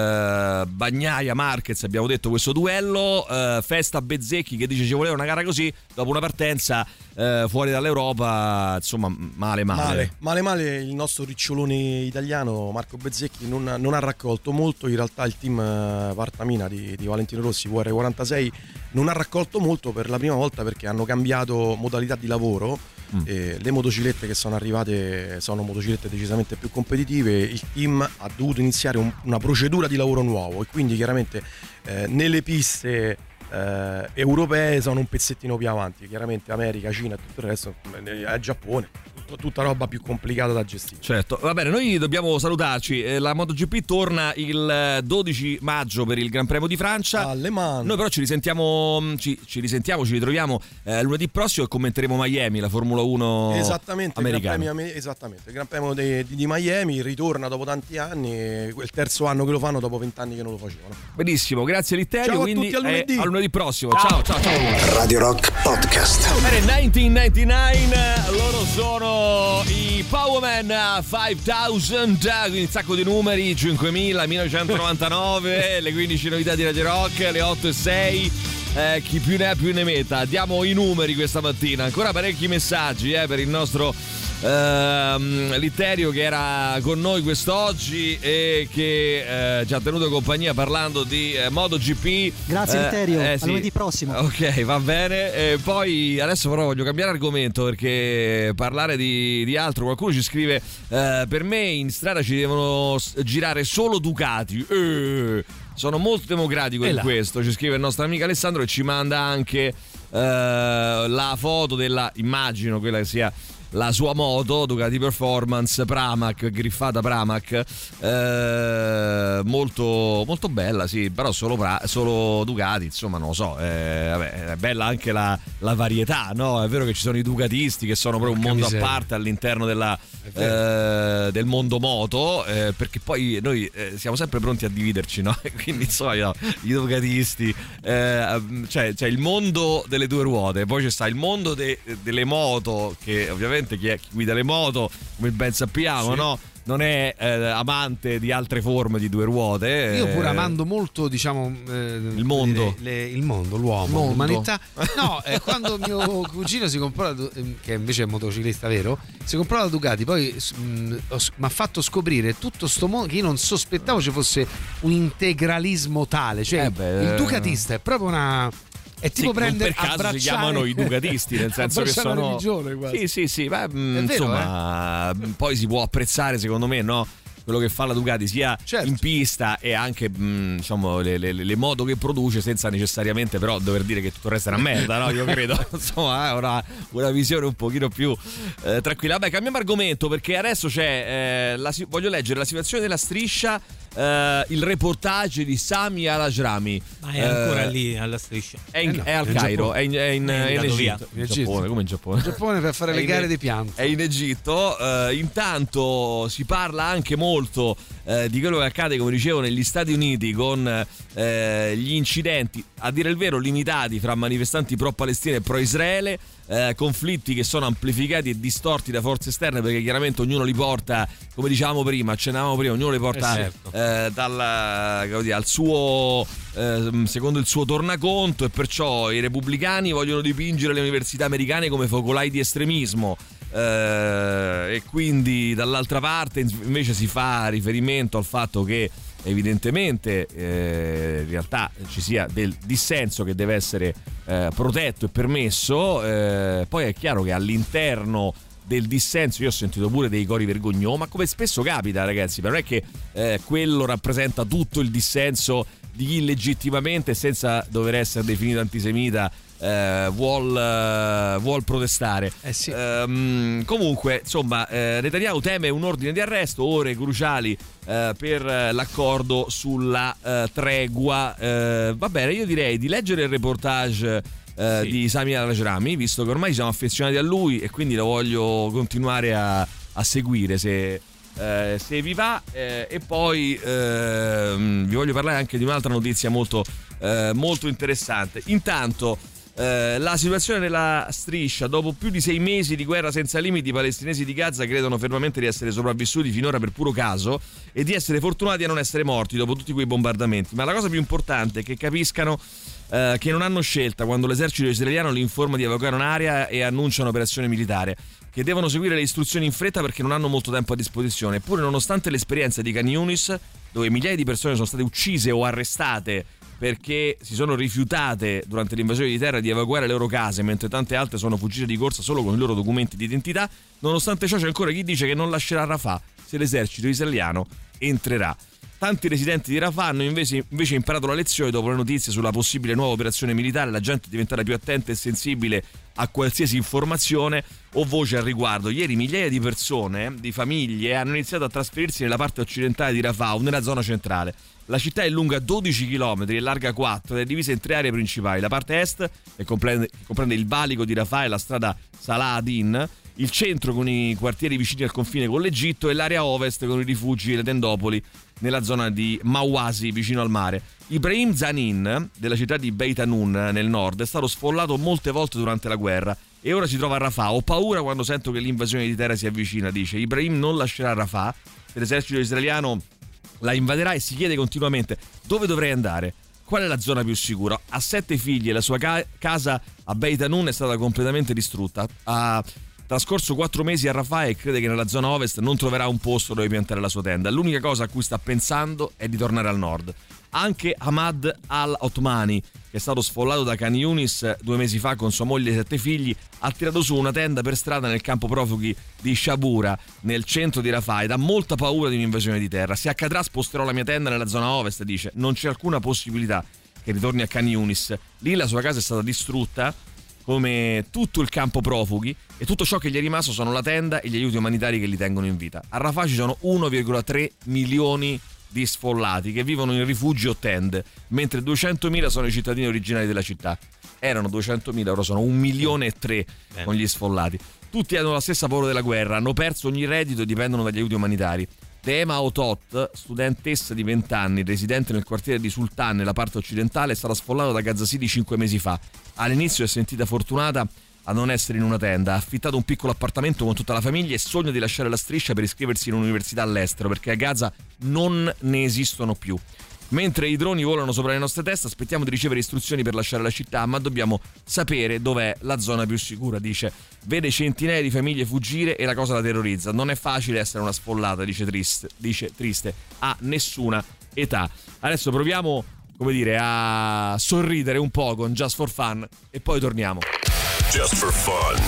eh, Bagnaia Marquez, abbiamo detto questo duello, eh, Festa Bezzecchi che dice ci voleva una gara così, dopo una partenza eh, fuori dall'Europa, insomma male male. Male male male il nostro ricciolone italiano Marco Bezzecchi non, non ha raccolto molto, in realtà il team Vartamina di, di Valentino Rossi V R quarantasei non ha raccolto molto per la prima volta perché hanno cambiato modalità di lavoro. Mm. Eh, le motociclette che sono arrivate sono motociclette decisamente più competitive, il team ha dovuto iniziare un, una procedura di lavoro nuovo e quindi chiaramente eh, nelle piste eh, europee sono un pezzettino più avanti, chiaramente America, Cina e tutto il resto è Giappone, tutta roba più complicata da gestire. Certo, va bene, noi dobbiamo salutarci. Eh, la MotoGP torna il dodici maggio per il Gran Premio di Francia. Alle mani. Noi però ci risentiamo, ci, ci risentiamo, ci ritroviamo eh, lunedì prossimo e commenteremo Miami, la Formula uno esattamente, americana. Il Gran Premio, esattamente, il Gran Premio di, di, di Miami ritorna dopo tanti anni, il terzo anno che lo fanno dopo vent'anni che non lo facevano. Benissimo, grazie Litterio. Ciao a quindi tutti, al lunedì. Al lunedì prossimo. Ciao, ciao, ciao. Radio Rock Podcast. Bene, millenovecentonovantanove, loro sono i Powerman cinquemila, quindi un sacco di numeri, cinquemila, millenovecentonovantanove, le quindici novità di Radio Rock, le otto e sei, eh, chi più ne ha più ne metta. Diamo i numeri questa mattina, ancora parecchi messaggi eh, per il nostro Uh, Litterio che era con noi quest'oggi e che uh, ci ha tenuto compagnia parlando di uh, MotoGP. Grazie uh, Litterio, eh, a sì. lunedì prossimo. Ok, va bene. E poi adesso però voglio cambiare argomento perché parlare di, di altro. Qualcuno ci scrive uh, per me in strada ci devono girare solo Ducati. Eh, sono molto democratico in questo, ci scrive il nostro amico Alessandro e ci manda anche uh, la foto della, immagino quella che sia la sua moto Ducati Performance Pramac, griffata Pramac, eh, molto, molto bella, sì, però solo, pra, solo Ducati, insomma non lo so, eh, vabbè, è bella anche la, la varietà, no? È vero che ci sono i ducatisti che sono proprio un mondo a parte all'interno della, eh, del mondo moto, eh, perché poi noi eh, siamo sempre pronti a dividerci, no? Quindi insomma no, i ducatisti, eh, cioè, cioè il mondo delle due ruote, poi c'è sta il mondo de, delle moto che ovviamente chi, è, chi guida le moto, come ben sappiamo, sì. no? Non è eh, amante di altre forme di due ruote. Io pur amando molto, diciamo, eh, il mondo, le, le, il mondo, l'uomo, mondo. l'umanità. No, eh, quando mio cugino si comprò, la, che invece è motociclista vero, si comprò la Ducati, poi mi ha fatto scoprire tutto sto mondo che io non sospettavo ci fosse un integralismo tale. Cioè, eh beh, il ducatista è proprio una. È tipo sì, prendere per caso si chiamano i ducatisti, nel senso che sono quasi. Sì, sì, sì, beh, vero, insomma, eh? poi si può apprezzare secondo me, no? Quello che fa la Ducati sia certo. in pista e anche mh, diciamo le, le, le moto che produce, senza necessariamente però dover dire che tutto il resto è una merda, no? Io credo insomma una, una visione un pochino più eh, tranquilla. Vabbè, cambiamo argomento perché adesso c'è eh, la, voglio leggere la situazione della striscia, eh, il reportage di Sami Al-Ajrami. Ma è ancora eh, lì alla striscia? È, in, eh no, è al in Cairo, è in, è in, è in, in Egitto, in in Giappone, come in Giappone? In Giappone per fare è le in, gare di piante. È in Egitto, eh, intanto si parla anche molto eh, di quello che accade, come dicevo, negli Stati Uniti con eh, gli incidenti, a dire il vero, limitati fra manifestanti pro-Palestina e pro-Israele, eh, conflitti che sono amplificati e distorti da forze esterne, perché chiaramente ognuno li porta, come dicevamo prima, accennavamo prima, ognuno li porta eh certo. eh, dal, dire, al suo eh, secondo il suo tornaconto, e perciò i repubblicani vogliono dipingere le università americane come focolai di estremismo. Uh, e quindi dall'altra parte invece si fa riferimento al fatto che evidentemente eh, in realtà ci sia del dissenso che deve essere eh, protetto e permesso. Eh, poi è chiaro che all'interno del dissenso io ho sentito pure dei cori vergognosi, ma come spesso capita, ragazzi, non è che eh, quello rappresenta tutto il dissenso di chi legittimamente, senza dover essere definito antisemita, Eh, vuol, uh, vuol protestare. Eh sì. um, comunque insomma eh, Netanyahu teme un ordine di arresto, ore cruciali eh, per l'accordo sulla eh, tregua. eh, va bene, io direi di leggere il reportage eh, sì. di Sami al-Ajrami, visto che ormai siamo affezionati a lui e quindi lo voglio continuare a, a seguire se, eh, se vi va, eh, e poi eh, vi voglio parlare anche di un'altra notizia molto, eh, molto interessante. Intanto Eh, la situazione della striscia: dopo più di sei mesi di guerra senza limiti, i palestinesi di Gaza credono fermamente di essere sopravvissuti finora per puro caso e di essere fortunati a non essere morti dopo tutti quei bombardamenti. Ma la cosa più importante è che capiscano eh, che non hanno scelta quando l'esercito israeliano li informa di evacuare un'area e annuncia un'operazione militare, che devono seguire le istruzioni in fretta perché non hanno molto tempo a disposizione. Eppure, nonostante l'esperienza di Khan Yunis, dove migliaia di persone sono state uccise o arrestate perché si sono rifiutate durante l'invasione di terra di evacuare le loro case, mentre tante altre sono fuggite di corsa solo con i loro documenti di identità, nonostante ciò c'è ancora chi dice che non lascerà Rafah se l'esercito israeliano entrerà. Tanti residenti di Rafah hanno invece, invece imparato la lezione dopo le notizie sulla possibile nuova operazione militare. La gente è diventata più attenta e sensibile a qualsiasi informazione o voce al riguardo. Ieri migliaia di persone, di famiglie, hanno iniziato a trasferirsi nella parte occidentale di Rafah o nella zona centrale. La città è lunga dodici chilometri e larga quattro ed è divisa in tre aree principali: la parte est, che comprende, che comprende il valico di Rafah e la strada Salah ad-Din, il centro con i quartieri vicini al confine con l'Egitto, e l'area ovest con i rifugi e le tendopoli nella zona di Mawasi vicino al mare. Ibrahim Zanin, della città di Beit Hanun nel nord, è stato sfollato molte volte durante la guerra e ora si trova a Rafah. Ho paura quando sento che l'invasione di terra si avvicina, dice. Ibrahim non lascerà Rafah se l'esercito israeliano la invaderà e si chiede continuamente: dove dovrei andare? Qual è la zona più sicura? Ha sette figli e la sua ca- casa a Beit Hanun è stata completamente distrutta. Ha trascorso quattro mesi a Rafah e crede che nella zona ovest non troverà un posto dove piantare la sua tenda. L'unica cosa a cui sta pensando è di tornare al nord. Anche Ahmad al-Otmani, che è stato sfollato da Khan Yunis due mesi fa con sua moglie e sette figli, ha tirato su una tenda per strada nel campo profughi di Shabura, nel centro di Rafah, ed ha molta paura di un'invasione di terra. Se accadrà sposterò la mia tenda nella zona ovest, dice. Non c'è alcuna possibilità che ritorni a Khan Yunis. Lì la sua casa è stata distrutta, come tutto il campo profughi, e tutto ciò che gli è rimasto sono la tenda e gli aiuti umanitari che li tengono in vita. A Rafah ci sono uno virgola tre milioni di sfollati che vivono in rifugi o tende, mentre duecentomila sono i cittadini originari della città. Erano duecentomila, ora sono un milione e tre con gli sfollati. Tutti hanno la stessa paura della guerra, hanno perso ogni reddito e dipendono dagli aiuti umanitari. Tema Otot, studentessa di venti anni, residente nel quartiere di Sultan nella parte occidentale, è stata sfollata da Gaza City cinque mesi fa. All'inizio si è sentita fortunata a non essere in una tenda, ha affittato un piccolo appartamento con tutta la famiglia e sogna di lasciare la striscia per iscriversi in un'università all'estero, perché a Gaza non ne esistono più. Mentre i droni volano sopra le nostre teste, aspettiamo di ricevere istruzioni per lasciare la città, ma dobbiamo sapere dov'è la zona più sicura, dice. Vede centinaia di famiglie fuggire e la cosa la terrorizza. Non è facile essere una sfollata, dice triste, dice triste, a nessuna età. Adesso proviamo, come dire, a sorridere un po' con Just for Fun e poi torniamo. Just for Fun.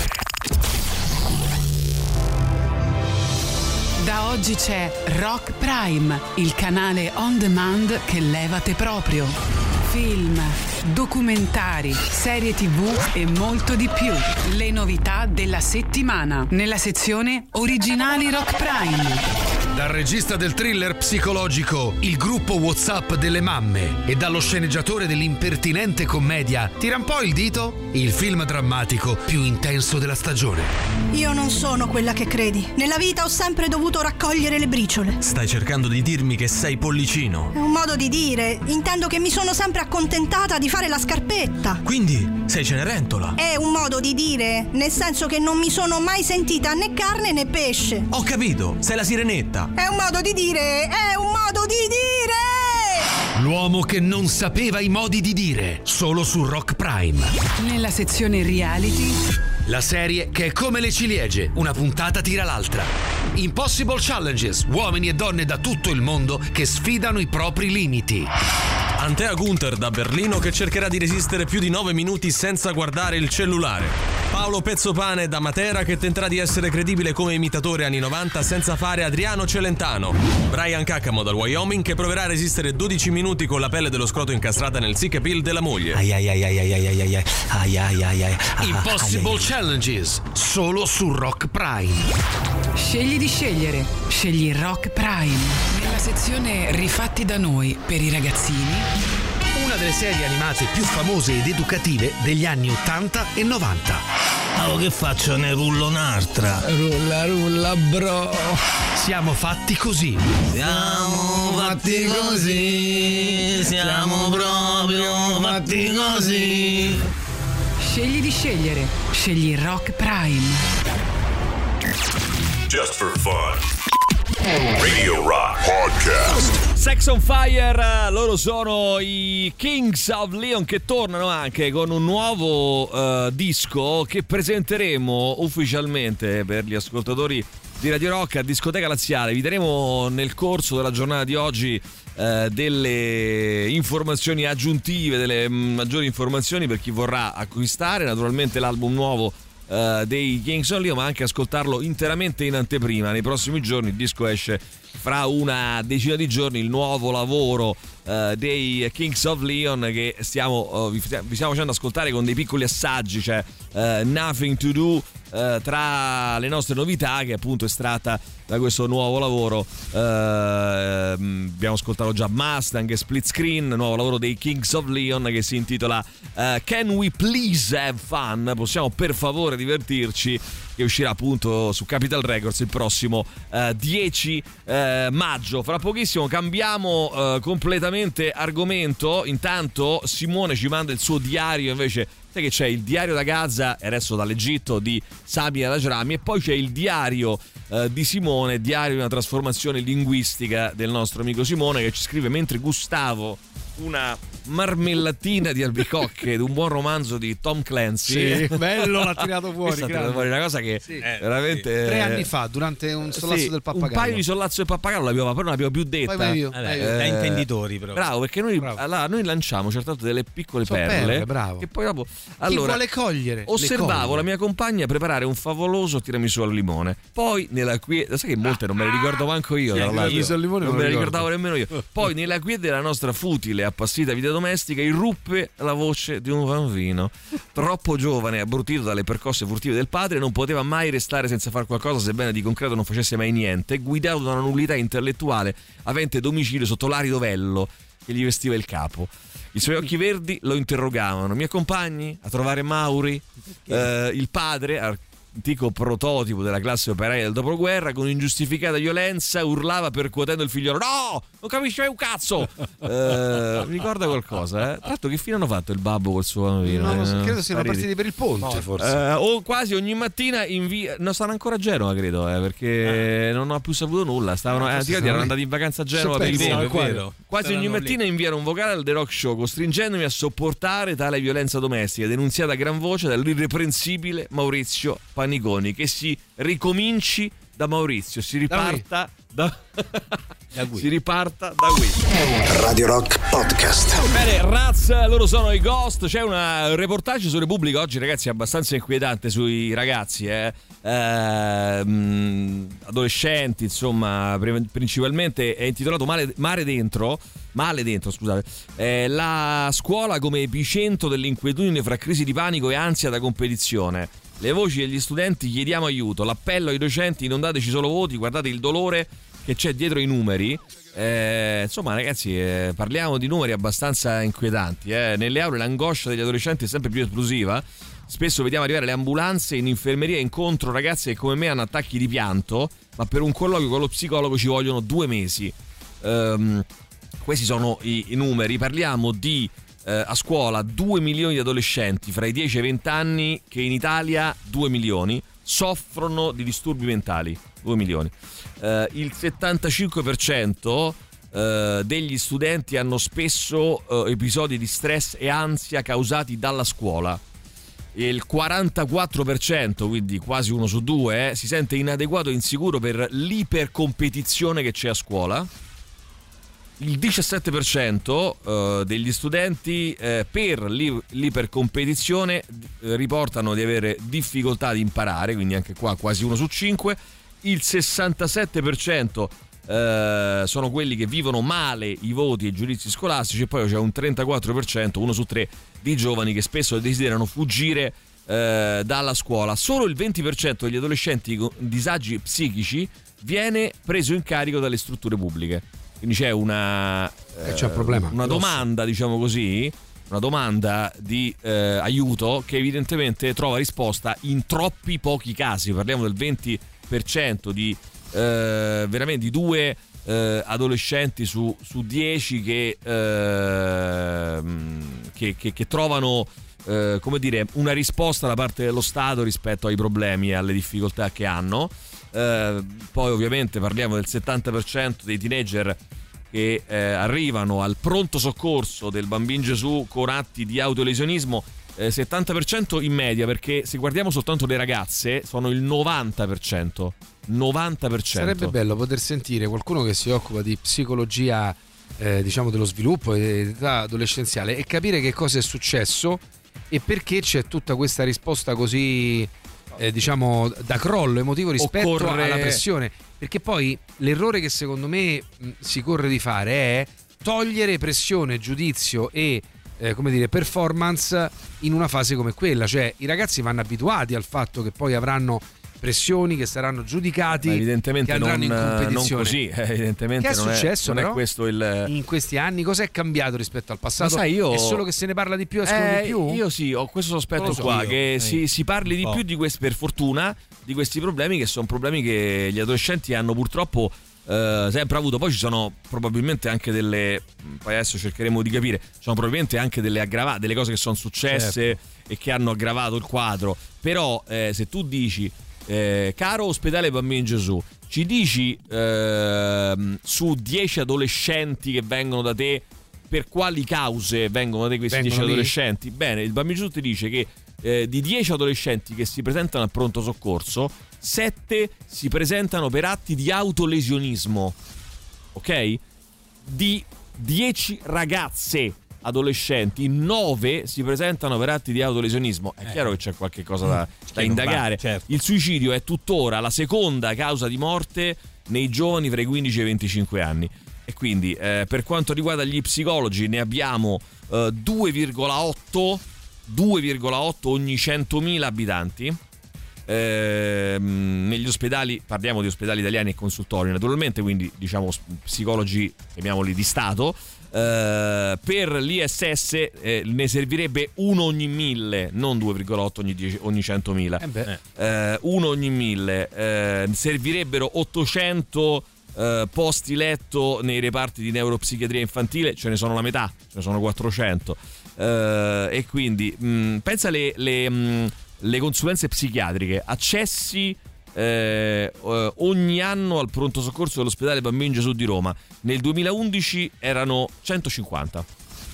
Da oggi c'è Rock Prime, il canale on demand che levate proprio. Film, documentari, serie tivù e molto di più. Le novità della settimana nella sezione Originali Rock Prime. Dal regista del thriller psicologico Il gruppo WhatsApp delle mamme e dallo sceneggiatore dell'impertinente commedia Tira un po' il dito, il film drammatico più intenso della stagione. Io non sono quella che credi. Nella vita ho sempre dovuto raccogliere le briciole. Stai cercando di dirmi che sei pollicino? È un modo di dire. Intendo che mi sono sempre accontentata di fare la scarpetta. Quindi sei Cenerentola? È un modo di dire, nel senso che non mi sono mai sentita né carne né pesce. Ho capito, sei la sirenetta. È un modo di dire, è un modo di dire! L'uomo che non sapeva i modi di dire, solo su Rock Prime. Nella sezione reality, la serie che è come le ciliegie, una puntata tira l'altra. Impossible Challenges, uomini e donne da tutto il mondo che sfidano i propri limiti. Antea Gunther da Berlino che cercherà di resistere più di nove minuti senza guardare il cellulare. Paolo Pezzopane da Matera che tenterà di essere credibile come imitatore anni novanta senza fare Adriano Celentano. Brian Caccamo dal Wyoming che proverà a resistere dodici minuti con la pelle dello scroto incastrata nel sick appeal della moglie. Ai ai ai ai ai ai ai ai ai ai ai ai. Impossible Challenges, solo su Rock Prime. Scegli di scegliere. Scegli Rock Prime. Nella sezione Rifatti da noi per i ragazzini, una delle serie animate più famose ed educative degli anni ottanta e novanta. Oh, che faccio? Ne rullo un'altra. Rulla, rulla, bro. Siamo fatti così. Siamo fatti così. Siamo proprio fatti così. Scegli di scegliere. Scegli Rock Prime. Just for fun. Radio Rock Podcast. Sex on Fire, loro sono i Kings of Leon che tornano anche con un nuovo uh, disco che presenteremo ufficialmente per gli ascoltatori di Radio Rock a Discoteca Laziale. Vi daremo nel corso della giornata di oggi uh, delle informazioni aggiuntive, delle um, maggiori informazioni per chi vorrà acquistare naturalmente l'album nuovo Uh, dei Kings of Leon, ma anche ascoltarlo interamente in anteprima. Nei prossimi giorni il disco esce fra una decina di giorni, il nuovo lavoro uh, dei Kings of Leon che stiamo uh, vi, vi stiamo facendo ascoltare con dei piccoli assaggi, cioè uh, Nothing to Do uh, tra le nostre novità, che appunto è estratta da questo nuovo lavoro. Uh, abbiamo ascoltato già Mustang e Split Screen, nuovo lavoro dei Kings of Leon che si intitola uh, Can We Please Have Fun? Possiamo per favore divertirci, che uscirà appunto su Capitol Records il prossimo uh, dieci uh, maggio. Fra pochissimo cambiamo uh, completamente argomento. Intanto Simone ci manda il suo diario, invece sai che c'è il diario da Gaza e adesso dall'Egitto di Sami al-Ajrami, e poi c'è il diario uh, di Simone, diario di una trasformazione linguistica del nostro amico Simone, che ci scrive: mentre gustavo una marmellatina di albicocche ed un buon romanzo di Tom Clancy. Sì, bello, l'ha tirato fuori. L'ha tirato fuori, una cosa che sì, veramente sì. Tre anni fa, durante un sollazzo sì, del pappagallo, un paio di sollazzo del pappagallo l'abbiamo, però non l'abbiamo più detta. Poi io, Vabbè, eh, da intenditori però. Bravo, perché noi, allora, noi lanciamo certamente delle piccole Sono perle, perle, bravo. che poi dopo allora, chi vuole cogliere osservavo coglie. La mia compagna preparare un favoloso tiramisù al limone, poi nella quiete, sai che molte non me le ricordo manco io, sì, io. io. Limone non me le ricordo. ricordavo nemmeno io. Poi nella quiete della nostra futile appassita vita domestica irruppe la voce di un bambino troppo giovane, abbrutito dalle percosse furtive del padre, non poteva mai restare senza fare qualcosa, sebbene di concreto non facesse mai niente, guidato da una nullità intellettuale avente domicilio sotto l'arido vello che gli vestiva il capo. I suoi occhi verdi lo interrogavano: mi accompagni a trovare Mauri? Eh, il padre, antico prototipo della classe operaia del dopoguerra, con ingiustificata violenza urlava percuotendo il figliolo: no, non capisci mai un cazzo. eh, mi ricorda qualcosa, eh? Tra l'altro che fine hanno fatto il babbo col suo bambino? No, eh, credo siano partiti per il ponte, no, forse eh, o quasi ogni mattina invia, no, stanno ancora a Genova credo, eh, perché eh. non ho più saputo nulla. Stavano eh, ti erano andati in vacanza a Genova per il vero, vero. Quasi Saranno ogni mattina lì. Inviano un vocale al The Rock Show costringendomi a sopportare tale violenza domestica denunziata a gran voce dall'irreprensibile Maurizio Paniconi. Che si ricominci da Maurizio, si riparta da, da si riparta da qui. Radio Rock Podcast. Bene, Raz, loro sono i Ghost. C'è un reportage su Repubblica oggi, ragazzi, abbastanza inquietante sui ragazzi, eh. Eh, mh, adolescenti, insomma, principalmente. È intitolato Male, Mare Dentro. Male dentro, scusate. Eh, la scuola come epicentro dell'inquietudine fra crisi di panico e ansia da competizione. Le voci degli studenti: chiediamo aiuto. L'appello ai docenti: non dateci solo voti, guardate il dolore che c'è dietro i numeri. Eh, insomma ragazzi, eh, parliamo di numeri abbastanza inquietanti, eh. Nelle aule l'angoscia degli adolescenti è sempre più esplosiva. Spesso vediamo arrivare le ambulanze in infermeria, incontro ragazze che come me hanno attacchi di pianto, ma per un colloquio con lo psicologo ci vogliono due mesi. Um, questi sono i, i numeri. Parliamo di eh, a scuola due milioni di adolescenti fra i dieci e i venti anni, che in Italia due milioni soffrono di disturbi mentali. due milioni. Uh, il settantacinque per cento uh, degli studenti hanno spesso uh, episodi di stress e ansia causati dalla scuola. E il quarantaquattro per cento, quindi quasi uno su due, eh, si sente inadeguato e insicuro per l'ipercompetizione che c'è a scuola. Il diciassette per cento uh, degli studenti uh, per l'ipercompetizione uh, riportano di avere difficoltà ad imparare, quindi anche qua quasi uno su cinque. Il sessantasette per cento uh, sono quelli che vivono male i voti e i giudizi scolastici, e poi c'è un trentaquattro per cento, uno su tre, di giovani che spesso desiderano fuggire uh, dalla scuola. Solo il venti per cento degli adolescenti con disagi psichici viene preso in carico dalle strutture pubbliche. Quindi c'è una, eh, c'è un problema, una domanda, diciamo così, una domanda di eh, aiuto che evidentemente trova risposta in troppi pochi casi. Parliamo del venti per cento di eh, veramente di due eh, adolescenti su, su dieci che, eh, che, che, che trovano eh, come dire, una risposta da parte dello Stato rispetto ai problemi e alle difficoltà che hanno. Uh, poi ovviamente parliamo del settanta per cento dei teenager che eh, arrivano al pronto soccorso del Bambin Gesù con atti di autolesionismo, eh, settanta per cento in media, perché se guardiamo soltanto le ragazze sono il novanta per cento. novanta per cento. Sarebbe bello poter sentire qualcuno che si occupa di psicologia eh, diciamo dello sviluppo e dell'età adolescenziale e capire che cosa è successo e perché c'è tutta questa risposta così Eh, diciamo da crollo emotivo rispetto Occorre... alla pressione, perché poi l'errore che secondo me mh, si corre di fare è togliere pressione, giudizio e eh, come dire performance in una fase come quella. Cioè i ragazzi vanno abituati al fatto che poi avranno pressioni, che saranno giudicati, ma evidentemente che andranno non, in competizione. Non così, evidentemente che è non successo è, non però, è questo il... in questi anni cosa è cambiato rispetto al passato? Ma sai, io... È solo che se ne parla di più, escono eh, di più? Io sì, ho questo sospetto so qua, io. che eh. si, si parli di oh. più di questi, per fortuna, di questi problemi, che sono problemi che gli adolescenti hanno purtroppo eh, sempre avuto. Poi ci sono probabilmente anche delle, poi adesso cercheremo di capire, ci sono probabilmente anche delle aggravate, delle cose che sono successe, certo, e che hanno aggravato il quadro. Però eh, se tu dici Eh, caro ospedale Bambin Gesù, ci dici eh, su dieci adolescenti che vengono da te per quali cause vengono da te questi dieci adolescenti? Bene, il Bambin Gesù ti dice che eh, di dieci adolescenti che si presentano al pronto soccorso, sette si presentano per atti di autolesionismo, ok? Di dieci ragazze adolescenti, nove si presentano per atti di autolesionismo. È eh. chiaro che c'è qualche cosa da, da indagare. Va, certo. Il suicidio è tuttora la seconda causa di morte nei giovani fra i quindici e i venticinque anni. E quindi eh, per quanto riguarda gli psicologi ne abbiamo eh, due virgola otto ogni centomila abitanti. Eh, negli ospedali, parliamo di ospedali italiani e consultori naturalmente, quindi diciamo psicologi, chiamiamoli di Stato. Uh, per l'I S S eh, ne servirebbe uno ogni mille, non due virgola otto ogni, dieci, ogni centomila. Eh beh. Uh, uno ogni mille. Uh, servirebbero ottocento uh, posti letto nei reparti di neuropsichiatria infantile, ce ne sono la metà, ce ne sono quattrocento. Uh, e quindi mh, pensa alle le, mh, le consulenze psichiatriche, accessi Eh, ogni anno al pronto soccorso dell'ospedale Bambin Gesù di Roma. Nel duemilaundici erano centocinquanta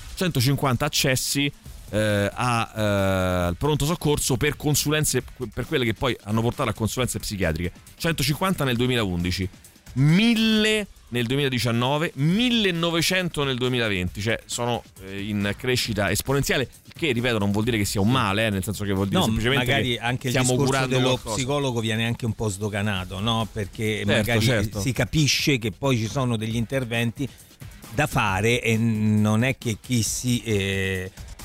accessi eh, a, eh, al pronto soccorso per consulenze, per quelle che poi hanno portato a consulenze psichiatriche. Centocinquanta nel duemilaundici, mille nel duemiladiciannove, millenovecento nel duemilaventi, cioè sono in crescita esponenziale, che ripeto non vuol dire che sia un male, eh, nel senso che vuol dire no, semplicemente magari che anche il stiamo discorso curando dello qualcosa. Psicologo viene anche un po' sdoganato, no? Perché certo, magari certo. si capisce che poi ci sono degli interventi da fare e non è che chi si eh,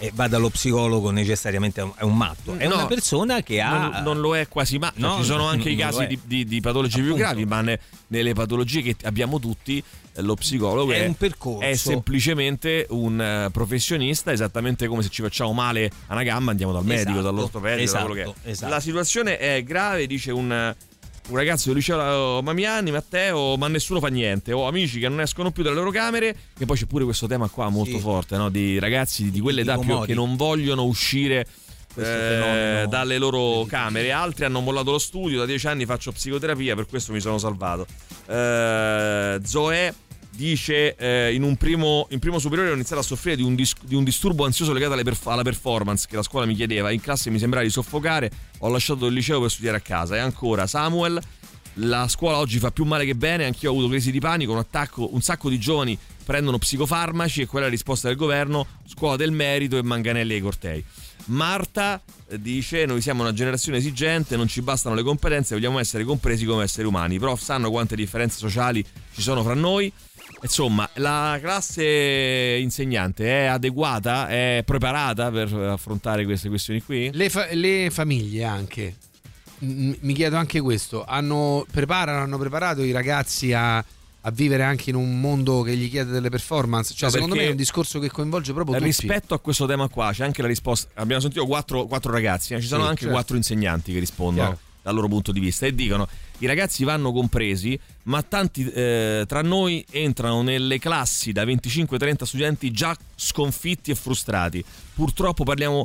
eh, va dallo psicologo necessariamente è un matto, è no, una persona che ha non, non lo è quasi mai, no, ci sono anche i casi di, di, di patologie Appunto. più gravi, ma ne, nelle patologie che abbiamo tutti lo psicologo è, è un percorso, è semplicemente un professionista, esattamente come se ci facciamo male a una gamba andiamo dal medico, esatto, dall'ortopedico, esatto, da quello che è. Esatto. La situazione è grave, dice un un ragazzo del liceo oh, Mamiani, Matteo, ma nessuno fa niente, ho amici che non escono più dalle loro camere, e poi c'è pure questo tema qua molto sì. forte, no? Di ragazzi di, di quell'età più che non vogliono uscire eh, dalle loro camere. Altri hanno mollato lo studio, da dieci anni faccio psicoterapia, per questo mi sono salvato. eh, Zoe dice eh, in un primo in primo superiore ho iniziato a soffrire di un, dis- di un disturbo ansioso legato alle perf- alla performance che la scuola mi chiedeva, in classe mi sembrava di soffocare, ho lasciato il liceo per studiare a casa. E ancora Samuel, la scuola oggi fa più male che bene, anch'io ho avuto crisi di panico, un attacco, un sacco di giovani prendono psicofarmaci e quella è la risposta del governo, scuola del merito e manganelli ai cortei. Marta dice noi siamo una generazione esigente, non ci bastano le competenze, vogliamo essere compresi come esseri umani, i prof sanno quante differenze sociali ci sono fra noi. Insomma, la classe insegnante è adeguata, è preparata per affrontare queste questioni qui? Le, fa- le famiglie anche, M- mi chiedo anche questo, hanno, preparano, hanno preparato i ragazzi a, a vivere anche in un mondo che gli chiede delle performance? Cioè, no, secondo me è un discorso che coinvolge proprio tutti. Rispetto a questo tema qua c'è anche la risposta, abbiamo sentito quattro, quattro ragazzi, eh? ci sono sì, anche certo. quattro insegnanti che rispondono Chiaro. dal loro punto di vista e dicono i ragazzi vanno compresi, ma tanti eh, tra noi entrano nelle classi da venticinque trenta studenti già sconfitti e frustrati. Purtroppo parliamo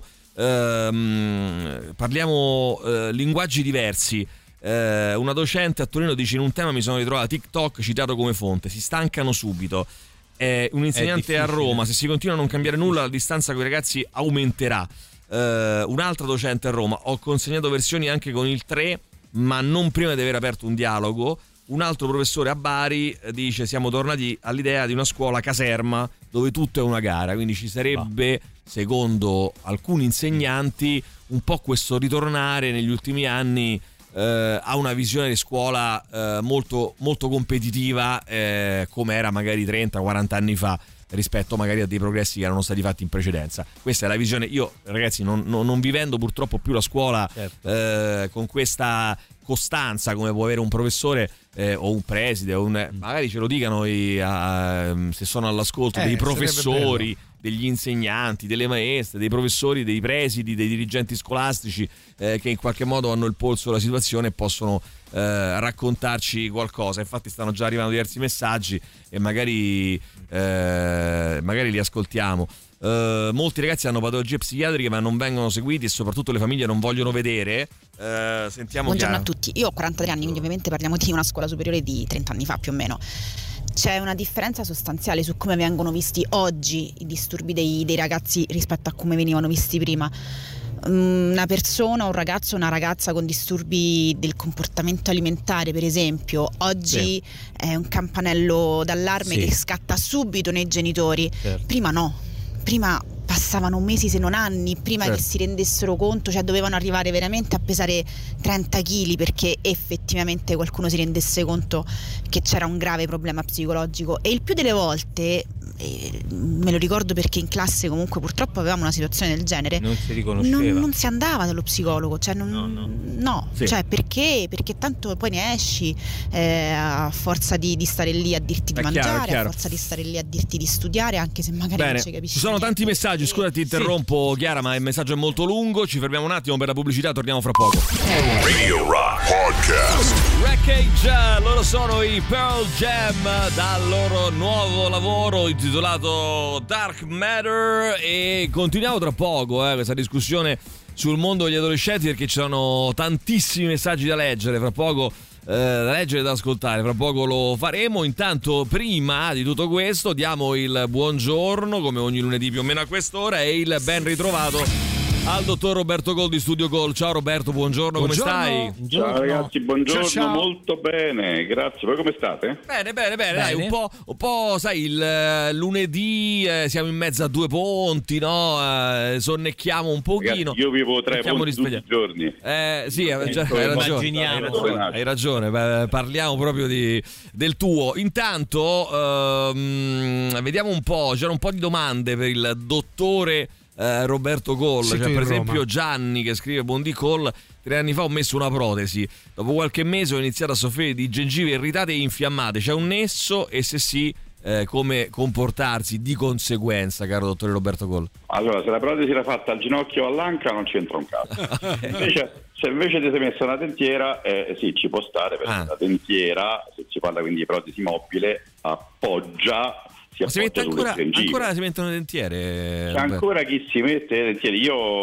ehm, parliamo eh, linguaggi diversi. Eh, una docente a Torino dice in un tema mi sono ritrovato TikTok citato come fonte, si stancano subito. Eh, un insegnante a Roma, se si continua a non cambiare nulla la distanza con i ragazzi aumenterà. Eh, un'altra docente a Roma, ho consegnato versioni anche con il tre ma non prima di aver aperto un dialogo. Un altro professore a Bari dice siamo tornati all'idea di una scuola caserma dove tutto è una gara, quindi ci sarebbe secondo alcuni insegnanti un po' questo ritornare negli ultimi anni eh, a una visione di scuola eh, molto, molto competitiva eh, come era magari trenta quaranta anni fa, rispetto magari a dei progressi che erano stati fatti in precedenza. Questa è la visione. Io ragazzi non, non, non vivendo purtroppo più la scuola certo. eh, con questa costanza come può avere un professore eh, o un preside o un, magari ce lo dicano i, uh, se sono all'ascolto eh, dei professori, degli insegnanti, delle maestre, dei professori, dei presidi, dei dirigenti scolastici eh, che in qualche modo hanno il polso della situazione e possono eh, raccontarci qualcosa. Infatti stanno già arrivando diversi messaggi e magari eh, magari li ascoltiamo. Uh, molti ragazzi hanno patologie psichiatriche ma non vengono seguiti e soprattutto le famiglie non vogliono vedere. Uh, sentiamo Buongiorno Chiara. a tutti, io ho quarantatré anni, quindi ovviamente parliamo di una scuola superiore di trenta anni fa più o meno. C'è una differenza sostanziale su come vengono visti oggi i disturbi dei, dei ragazzi rispetto a come venivano visti prima. Una persona, un ragazzo, una ragazza con disturbi del comportamento alimentare per esempio oggi sì. è un campanello d'allarme sì. che scatta subito nei genitori, certo. prima no. Prima passavano mesi se non anni prima certo. che si rendessero conto, cioè dovevano arrivare veramente a pesare trenta chili perché effettivamente qualcuno si rendesse conto che c'era un grave problema psicologico. E il più delle volte, eh, me lo ricordo perché in classe comunque purtroppo avevamo una situazione del genere, non si riconosceva, non, non si andava dallo psicologo, cioè non, no, no. no. Sì. Cioè perché? Perché tanto poi ne esci eh, a forza di, di stare lì a dirti di è mangiare, chiaro, chiaro. a forza di stare lì a dirti di studiare anche se magari Bene. non ci capisci. Ci sono niente. tanti messaggi. Scusa ti interrompo sì. Chiara, ma il messaggio è molto lungo, ci fermiamo un attimo per la pubblicità, torniamo fra poco. Radio Rock Podcast. Wreckage, loro sono i Pearl Jam dal loro nuovo lavoro intitolato Dark Matter e continuiamo tra poco eh, questa discussione sul mondo degli adolescenti perché ci sono tantissimi messaggi da leggere, fra poco Eh, da leggere e da ascoltare, fra poco lo faremo. Intanto prima di tutto questo diamo il buongiorno come ogni lunedì più o meno a quest'ora e il ben ritrovato al dottor Roberto Gol di Studio Gol. Ciao Roberto, buongiorno, buongiorno. come stai? Buongiorno. Ciao ragazzi, buongiorno, ciao, ciao. Molto bene, grazie. Voi come state? Bene, bene, bene, bene. Dai, un po', un po', sai, il uh, lunedì eh, siamo in mezzo a due ponti, no? Uh, sonnecchiamo un pochino. Ragazzi, io vivo tre ponti tutti i giorni. Eh, sì, hai, già, hai ragione. Hai ragione, hai ragione. Beh, parliamo proprio di, del tuo. Intanto, um, vediamo un po', c'era un po' di domande per il dottore eh, Roberto Cole. Sì, Cioè, per esempio Roma. Gianni che scrive: Buondì Cole, tre anni fa ho messo una protesi, dopo qualche mese ho iniziato a soffrire di gengive irritate e infiammate, c'è un nesso e se sì eh, come comportarsi di conseguenza, caro dottore Roberto Cole? Allora, se la protesi l'ha fatta al ginocchio o all'anca non c'entra un cazzo. Invece, se invece ti sei messa una dentiera, eh, sì, ci può stare, perché ah. la dentiera, se si parla quindi di protesi mobile, appoggia, si Ma si mette appoggia ancora, sulle gengive. ancora si mettono dentiere? C'è ancora chi si mette le dentiere.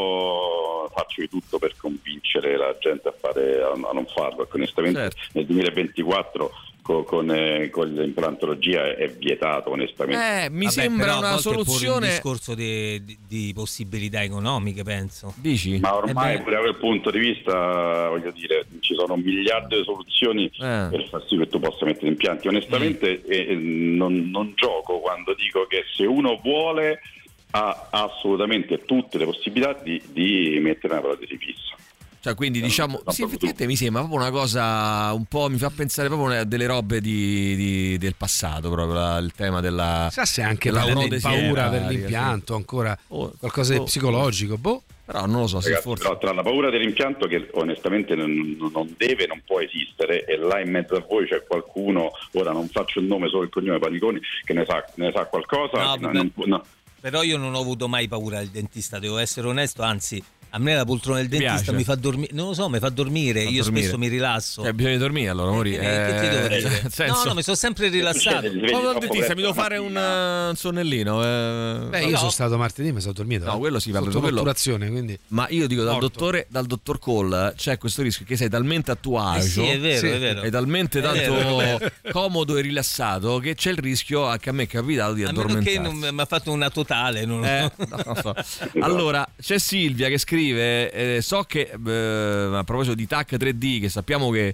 Io faccio di tutto per convincere la gente a, fare, a, a non farlo, perché onestamente certo. nel duemilaventiquattro con, con, eh, con l'implantologia è, è vietato, onestamente. Eh, mi Vabbè, sembra però una soluzione. Un discorso di, di, di possibilità economiche, penso. Dici? Ma ormai eh pure da quel punto di vista, voglio dire, ci sono un miliardo di soluzioni eh. per far sì che tu possa mettere impianti. Onestamente mm. eh, non, non gioco quando dico che se uno vuole ha assolutamente tutte le possibilità di, di mettere una protesi fissa. Cioè, quindi diciamo, sì, effettivamente mi sembra proprio una cosa un po', mi fa pensare proprio a delle robe di, di, del passato, proprio la, il tema della. Sa se anche la paura per l'impianto, ancora oh, qualcosa oh, di psicologico, boh. Però non lo so, Ragazzi, se forse. Però tra la paura dell'impianto, che onestamente non, non deve, non può esistere, e là in mezzo a voi c'è qualcuno, ora non faccio il nome, solo il cognome Paniconi, che ne sa, ne sa qualcosa. No, non, no. Però io non ho avuto mai paura del dentista, devo essere onesto, anzi. A me la poltrona del dentista piace. mi fa dormire, non lo so, mi fa dormire, fa io dormire. Spesso mi rilasso. Eh, bisogna dormire allora, Mori. Eh, che ti devo dire? Eh, senso... No, no, mi sono sempre rilassato. Quando al dentista mi devo fare un, uh, un sonnellino. Eh. Beh, io no. sono stato martedì, mi sono dormito. No, quello sì, va sotto quello. Quindi. Ma io dico dal dottore, dal dottor Cole c'è questo rischio che sei talmente a tuo agio, eh sì, è vero, sì. è vero. È talmente è tanto vero. comodo e rilassato che c'è il rischio che a me è capitato di addormentarsi. A meno che non mi ha fatto una totale. Non... Eh, no, no, so. Allora, c'è Silvia che scrive. Eh, So che eh, a proposito di T A C tre D, che sappiamo che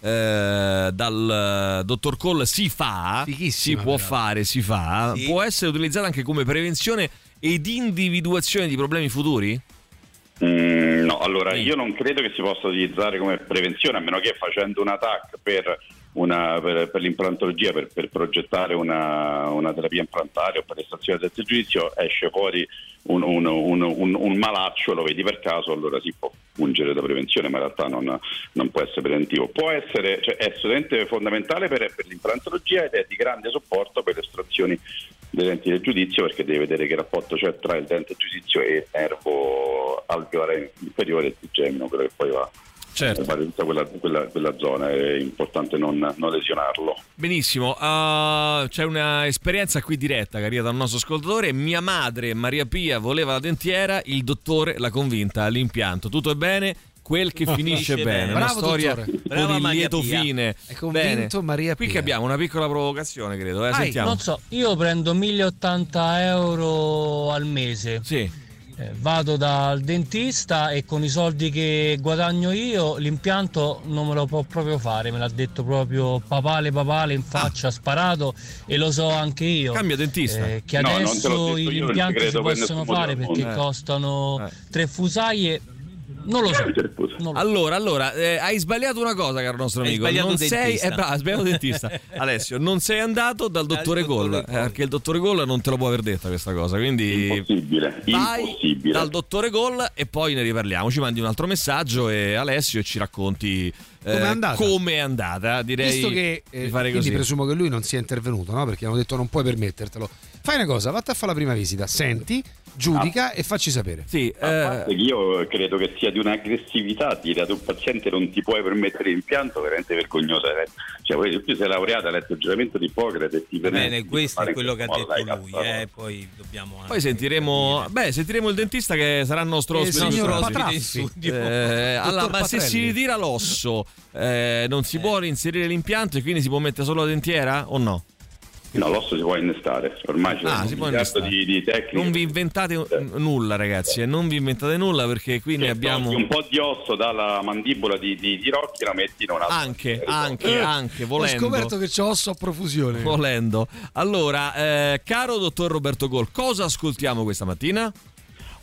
eh, dal dottor Cole si fa, si può però. fare, si fa, sì. può essere utilizzata anche come prevenzione ed individuazione di problemi futuri? Mm, no, allora sì. io non credo che si possa utilizzare come prevenzione, a meno che facendo una T A C per, una, per, per l'implantologia, per, per progettare una, una terapia implantare o per l'estrazione del giudizio, esce fuori un, un, un, un, un malaccio, lo vedi per caso, allora si può fungere da prevenzione, ma in realtà non, non può essere preventivo. Può essere, cioè, è assolutamente fondamentale per, per l'implantologia ed è di grande supporto per le estrazioni dei denti del giudizio, perché devi vedere che rapporto c'è tra il dente del giudizio e il nervo alveolare inferiore, il trigemino, quello che poi va. Certo. Fare tutta quella, quella, quella zona è importante non, non lesionarlo. Benissimo, uh, c'è una esperienza qui diretta che arriva dal nostro ascoltatore. Mia madre Maria Pia voleva la dentiera, il dottore l'ha convinta all'impianto. Tutto è bene, quel che finisce bene. bene. Una Bravo, storia dottore. con il Maria lieto Pia. fine. È convinto bene. Maria Pia. Qui che abbiamo una piccola provocazione, credo. Eh? Sentiamo. Non so, io prendo mille e ottanta euro al mese. Sì. Eh, vado dal dentista e con i soldi che guadagno io l'impianto non me lo può proprio fare, me l'ha detto proprio papale papale in faccia, ah. sparato, e lo so anche io. Cambia dentista. Eh, che no, adesso gli impianti si possono fare perché eh. costano eh. tre fusaie. Non lo so. Non lo allora, allora eh, hai sbagliato una cosa, caro nostro hai amico. Non sei, eh, bravo, hai sbagliato dentista. Alessio, non sei andato dal dottore Cole, eh, perché il dottore Cole non te lo può aver detta questa cosa. Quindi impossibile. vai impossibile. dal dottore Cole e poi ne riparliamo. Ci mandi un altro messaggio e Alessio ci racconti eh, come è andata. Come è andata. Direi visto che eh, di fare quindi così. Presumo che lui non sia intervenuto, no? Perché hanno detto non puoi permettertelo. Fai una cosa, vatti a fare la prima visita, senti, giudica ah. e facci sapere. Sì, eh... io credo che sia di un'aggressività dire ad un paziente non ti puoi permettere l'impianto, veramente vergognosa. Cioè, tu sei laureata, hai letto il giuramento di Ippocrate e ti permette. Bene, questo è quello che ha detto like lui, eh, poi dobbiamo anche poi sentiremo, beh, sentiremo il dentista che sarà il nostro ospite, il signor ospite in studio. Eh, allora, ma se si ritira l'osso, eh, non si eh. può reinserire l'impianto e quindi si può mettere solo la dentiera o no? No, l'osso si può innestare, ormai c'è ah, un miliardo di, di tecniche. Non vi inventate nulla, ragazzi, eh, non vi inventate nulla perché qui ne abbiamo un po' di osso dalla mandibola di, di, di Rocchi, la metti in una anche, anche, eh, anche, volendo. Ho scoperto che c'è osso a profusione. Volendo. Allora, eh, caro dottor Roberto Cole, cosa ascoltiamo questa mattina?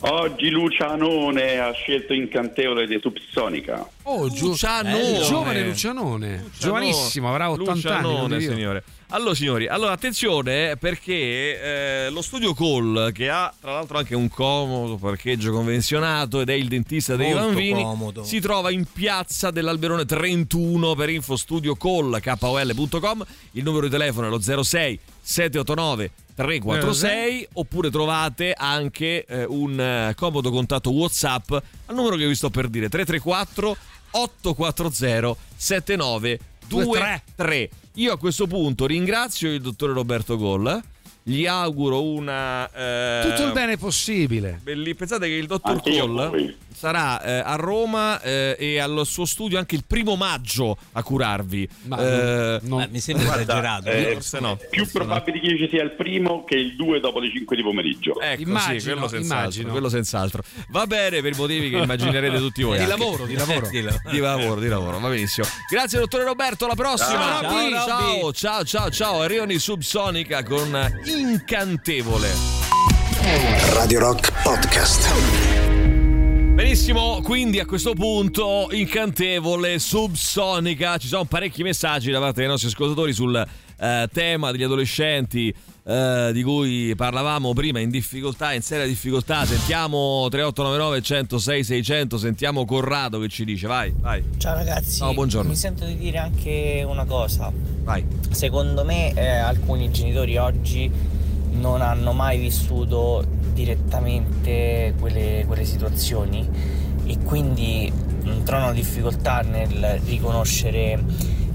Oggi Lucianone ha scelto Incantevole di Subsonica. Oh, Lucianone, eh, giovane Lucianone, Luciano, giovanissimo, avrà ottanta Lucianone, anni. Signore. Allora, signori, allora attenzione perché eh, lo studio Call, che ha tra l'altro anche un comodo parcheggio convenzionato ed è il dentista dei Molto bambini, comodo. si trova in piazza dell'Alberone trentuno. Per info studio Call K O L punto com, il numero di telefono è lo zero sei sette otto nove tre quattro sei, oppure trovate anche eh, un eh, comodo contatto WhatsApp al numero che vi sto per dire, tre tre quattro otto quattro zero sette nove due tre. Io a questo punto ringrazio il dottore Roberto Goll, gli auguro una eh, tutto il bene possibile. Belli, pensate che il dottor Goll sarà eh, a Roma eh, e al suo studio anche il primo maggio a curarvi. Ma eh, no, no. Mi sembra esagerato. Eh, forse no. Più probabile che ci sia il primo che il due dopo le cinque di pomeriggio. Ecco, immagino, sì, quello senz'altro, immagino. quello senz'altro. Va bene, per i motivi che immaginerete tutti voi. Di anche. lavoro, di lavoro. di, di lavoro, di lavoro, va benissimo. Grazie dottore Roberto, alla prossima. Ciao, ciao, Robby. ciao, ciao, ciao, ciao. Arrivano i Subsonica con Incantevole. Radio Rock Podcast. Benissimo, quindi a questo punto Incantevole, Subsonica. Ci sono parecchi messaggi da parte dei nostri ascoltatori sul eh, tema degli adolescenti eh, di cui parlavamo prima, in difficoltà, in seria difficoltà. Sentiamo tre otto nove nove uno zero sei sei zero zero, sentiamo Corrado che ci dice. Vai, vai. Ciao ragazzi. Ciao, buongiorno. Mi sento di dire anche una cosa. Vai. Secondo me eh, alcuni genitori oggi non hanno mai vissuto direttamente quelle, quelle situazioni e quindi mh, trovano difficoltà nel riconoscere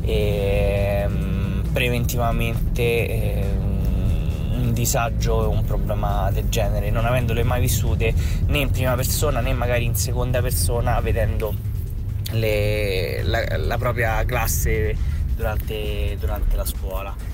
eh, preventivamente eh, un disagio e un problema del genere, non avendole mai vissute né in prima persona né magari in seconda persona, vedendo le, la, la propria classe durante, durante la scuola.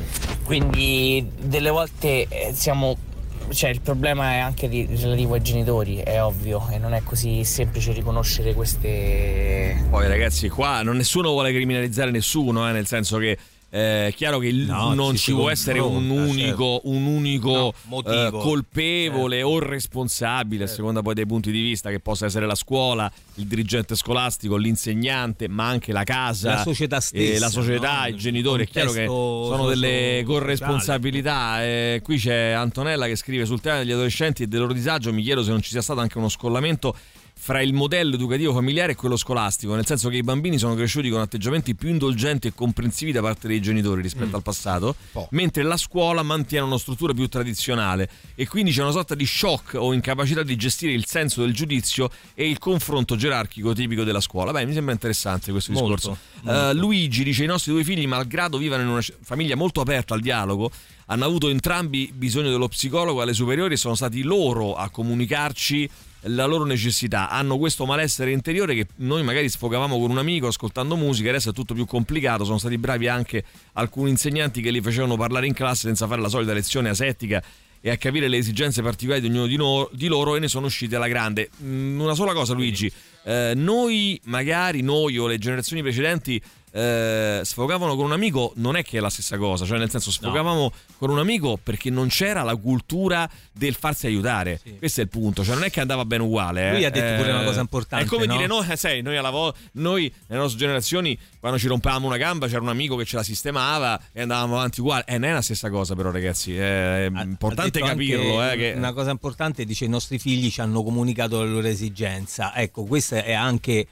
Quindi delle volte eh, siamo, cioè il problema è anche di, relativo ai genitori, è ovvio, e non è così semplice riconoscere queste. Poi ragazzi, qua non nessuno vuole criminalizzare nessuno, eh, nel senso che Eh, è chiaro che il, no, non ci ci può essere un unico, certo. un unico no, motivo, eh, colpevole certo. o responsabile, certo. a seconda poi dei punti di vista, che possa essere la scuola, il dirigente scolastico, l'insegnante, ma anche la casa, la società stessa, eh, la società, no? i genitori. È chiaro che sono delle corresponsabilità. Eh, qui c'è Antonella che scrive: sul tema degli adolescenti e del loro disagio mi chiedo se non ci sia stato anche uno scollamento fra il modello educativo familiare e quello scolastico, nel senso che i bambini sono cresciuti con atteggiamenti più indulgenti e comprensivi da parte dei genitori rispetto mm. al passato, oh. mentre la scuola mantiene una struttura più tradizionale e quindi c'è una sorta di shock o incapacità di gestire il senso del giudizio e il confronto gerarchico tipico della scuola. Beh, mi sembra interessante questo molto, discorso. molto. Uh, Luigi dice: i nostri due figli, malgrado vivano in una famiglia molto aperta al dialogo, hanno avuto entrambi bisogno dello psicologo alle superiori e sono stati loro a comunicarci la loro necessità. Hanno questo malessere interiore che noi magari sfogavamo con un amico ascoltando musica, adesso è tutto più complicato. Sono stati bravi anche alcuni insegnanti che li facevano parlare in classe senza fare la solita lezione asettica e a capire le esigenze particolari di ognuno di, no, di loro, e ne sono usciti alla grande. Mm, una sola cosa, Luigi, eh, noi magari noi o le generazioni precedenti Eh, sfogavano con un amico, non è che è la stessa cosa, cioè nel senso sfogavamo no. con un amico perché non c'era la cultura del farsi aiutare, sì. questo è il punto, cioè non è che andava bene uguale. Eh. Lui ha detto eh, pure una cosa importante, è come no? dire no, eh, sai, noi alla vo- noi nelle nostre generazioni quando ci rompavamo una gamba c'era un amico che ce la sistemava e andavamo avanti uguale, e eh, non è la stessa cosa però ragazzi, è ha, importante ha capirlo eh, che... Una cosa importante, dice: i nostri figli ci hanno comunicato la loro esigenza. Ecco, questo è anche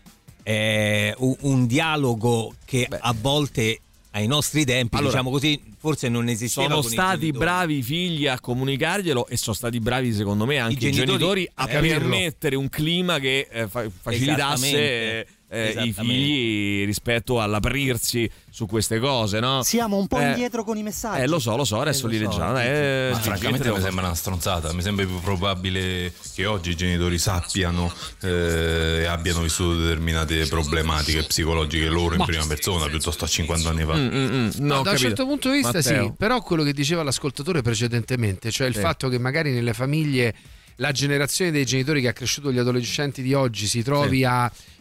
Eh, un, un dialogo che Beh. a volte ai nostri tempi, allora, diciamo così, forse non esisteva. Sono stati bravi i figli a comunicarglielo e sono stati bravi secondo me anche i genitori, i genitori a eh, permettere un clima che eh, fa- facilitasse eh, i figli rispetto all'aprirsi su queste cose, no? Siamo un po' eh, indietro con i messaggi. Eh, lo so, lo so, adesso eh, li lo so, leggiamo. Eh, Ma francamente mi sembra una stronzata. Mi sembra più probabile che oggi i genitori sappiano e eh, abbiano vissuto determinate problematiche psicologiche loro in Ma... prima persona piuttosto a cinquanta anni fa. Mm, mm, mm, no, da un certo punto di vista Matteo. Sì, però quello che diceva l'ascoltatore precedentemente, cioè il sì. fatto che magari nelle famiglie la generazione dei genitori che ha cresciuto gli adolescenti di oggi si trovi sì. a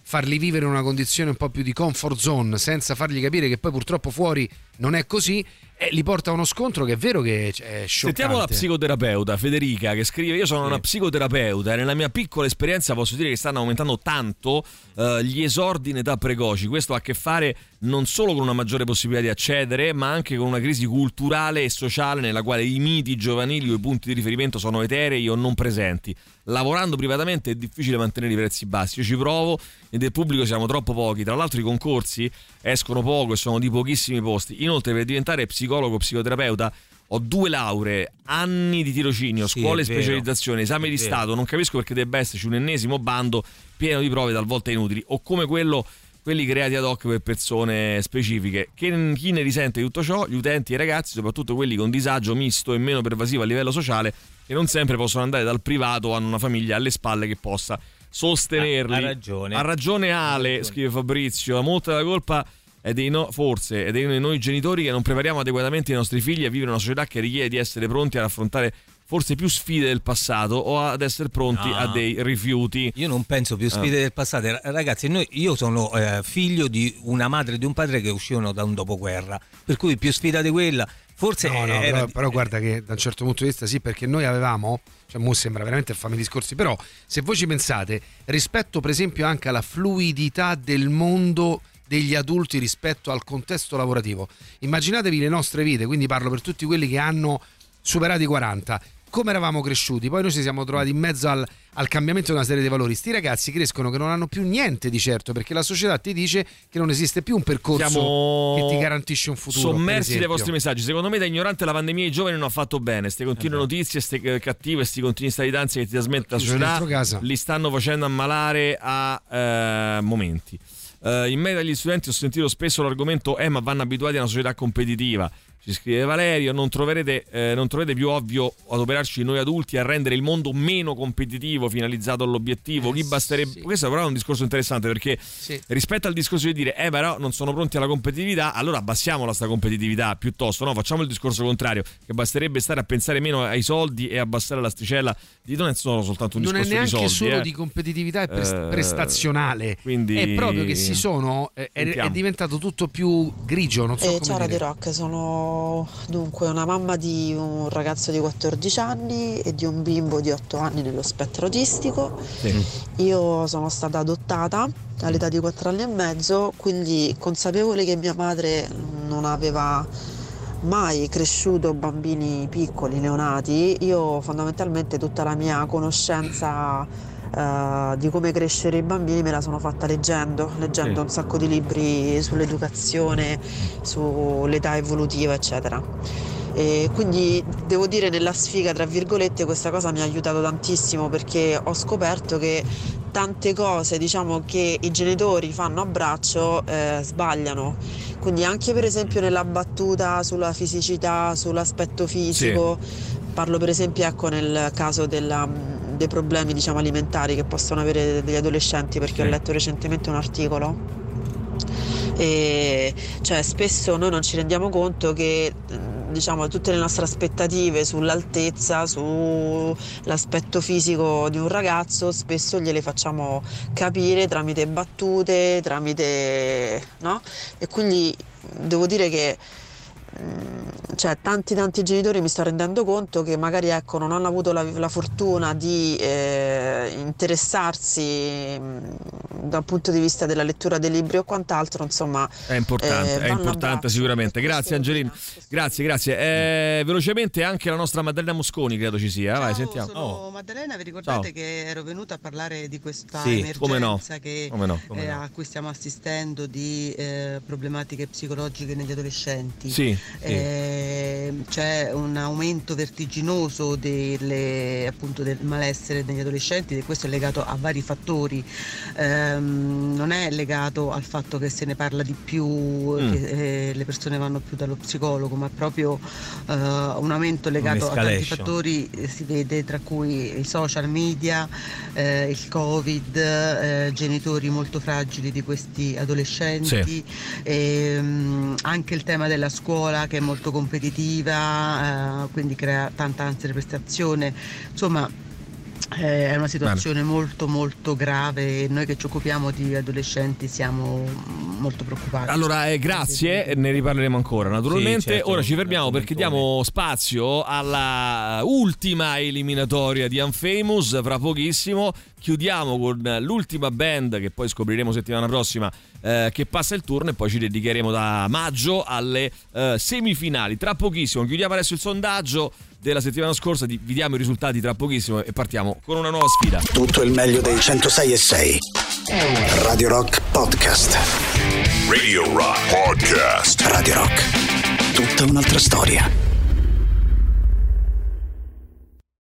farli vivere una condizione un po' più di comfort zone senza fargli capire che poi purtroppo fuori non è così, e li porta a uno scontro che è vero che è scioccante. Sentiamo la psicoterapeuta Federica che scrive: io sono sì. una psicoterapeuta e nella mia piccola esperienza posso dire che stanno aumentando tanto uh, gli esordi in età precoci. Questo ha a che fare non solo con una maggiore possibilità di accedere, ma anche con una crisi culturale e sociale nella quale i miti giovanili o i punti di riferimento sono eterei o non presenti. Lavorando privatamente è difficile mantenere i prezzi bassi, io ci provo e del pubblico siamo troppo pochi, tra l'altro i concorsi escono poco e sono di pochissimi posti. Inoltre per diventare psicologo o psicoterapeuta ho due lauree, anni di tirocinio, sì, scuole e specializzazione, esame di Stato, non capisco perché debba esserci un ennesimo bando pieno di prove talvolta inutili o come quello quelli creati ad hoc per persone specifiche. Che chi ne risente di tutto ciò? Gli utenti e i ragazzi, soprattutto quelli con disagio misto e meno pervasivo a livello sociale, che non sempre possono andare dal privato o hanno una famiglia alle spalle che possa sostenerli. Ha ragione. Ha ragione Ale, ragione. Scrive Fabrizio, molta della colpa è dei no, forse è dei noi genitori che non prepariamo adeguatamente i nostri figli a vivere una società che richiede di essere pronti ad affrontare forse più sfide del passato o ad essere pronti no. a dei rifiuti. Io non penso più sfide ah. del passato, ragazzi. Noi, io sono eh, figlio di una madre e di un padre che uscivano da un dopoguerra, per cui più sfida di quella forse no, no, era... però, però guarda che da un certo punto di vista sì, perché noi avevamo, cioè mo sembra veramente fame i discorsi, però se voi ci pensate rispetto per esempio anche alla fluidità del mondo degli adulti rispetto al contesto lavorativo, immaginatevi le nostre vite, quindi parlo per tutti quelli che hanno superato i quaranta, come eravamo cresciuti, poi noi ci siamo trovati in mezzo al, al cambiamento di una serie di valori. Sti ragazzi crescono che non hanno più niente di certo, perché la società ti dice che non esiste più un percorso Siamo che ti garantisce un futuro. Sommersi dai vostri messaggi. Secondo me da ignorante la pandemia i giovani non ha fatto bene. Ste continue eh notizie, ste cattive, sti continui stati d'ansia che ti trasmette la società li stanno facendo ammalare a eh, momenti. Uh, in media agli studenti ho sentito spesso l'argomento eh ma vanno abituati a una società competitiva. Ci scrive Valerio, non troverete, eh, non troverete più ovvio adoperarci noi adulti a rendere il mondo meno competitivo, finalizzato all'obiettivo. Chi basterebbe... Sì. Questo però è un discorso interessante, perché sì. rispetto al discorso di dire eh però non sono pronti alla competitività, allora abbassiamola sta competitività, piuttosto no, facciamo il discorso contrario, che basterebbe stare a pensare meno ai soldi e abbassare l'asticella di non è solo soltanto un non discorso di soldi. Non è neanche solo eh. di competitività e prest- eh, prestazionale, quindi... è proprio che si sono è, è diventato tutto più grigio, non so eh, come ciao dire. Radio Rock, sono dunque una mamma di un ragazzo di quattordici anni e di un bimbo di otto anni nello spettro autistico. Sì. Io sono stata adottata all'età di quattro anni e mezzo, quindi consapevole che mia madre non aveva mai cresciuto bambini piccoli, neonati, io fondamentalmente tutta la mia conoscenza Uh, di come crescere i bambini me la sono fatta leggendo, leggendo sì. un sacco di libri sull'educazione, sull'età evolutiva, eccetera. E quindi devo dire, nella sfiga tra virgolette, questa cosa mi ha aiutato tantissimo, perché ho scoperto che tante cose, diciamo, che i genitori fanno a braccio eh, sbagliano. Quindi anche per esempio nella battuta sulla fisicità, sull'aspetto fisico, sì. Parlo per esempio ecco nel caso della, dei problemi diciamo alimentari che possono avere degli adolescenti, perché sì. ho letto recentemente un articolo e cioè spesso noi non ci rendiamo conto che diciamo tutte le nostre aspettative sull'altezza, sull'aspetto fisico di un ragazzo spesso gliele facciamo capire tramite battute, tramite no? E quindi devo dire che cioè tanti tanti genitori mi sto rendendo conto che magari ecco non hanno avuto la, la fortuna di eh, interessarsi mh, dal punto di vista della lettura dei libri o quant'altro, insomma è importante, eh, è importante sicuramente. Grazie Angelina, grazie grazie eh, velocemente anche la nostra Maddalena Mosconi credo ci sia. Ciao, vai sentiamo. Sono oh. Maddalena, vi ricordate Ciao. che ero venuta a parlare di questa sì, emergenza come no. che, come no, come eh, no. a cui stiamo assistendo di eh, problematiche psicologiche negli adolescenti. Sì. Eh, c'è un aumento vertiginoso delle, appunto, del malessere negli adolescenti, e questo è legato a vari fattori, eh, non è legato al fatto che se ne parla di più, mm. che eh, le persone vanno più dallo psicologo, ma proprio eh, un aumento legato a tanti fattori, eh, si vede, tra cui i social media, eh, il Covid, eh, genitori molto fragili di questi adolescenti, sì. ehm, anche il tema della scuola che è molto competitiva, eh, quindi crea tanta ansia di prestazione, insomma è una situazione Bene. molto molto grave e noi che ci occupiamo di adolescenti siamo molto preoccupati. Allora eh, grazie, ne riparleremo ancora naturalmente. Sì, certo, ora ci fermiamo perché diamo spazio alla ultima eliminatoria di Unfamous fra pochissimo. Chiudiamo con l'ultima band che poi scopriremo settimana prossima eh, che passa il turno, e poi ci dedicheremo da maggio alle eh, semifinali tra pochissimo. Chiudiamo adesso il sondaggio della settimana scorsa, vi diamo i risultati tra pochissimo e partiamo con una nuova sfida. Tutto il meglio dei centosei e sei Radio Rock Podcast. Radio Rock Podcast. Radio Rock, tutta un'altra storia.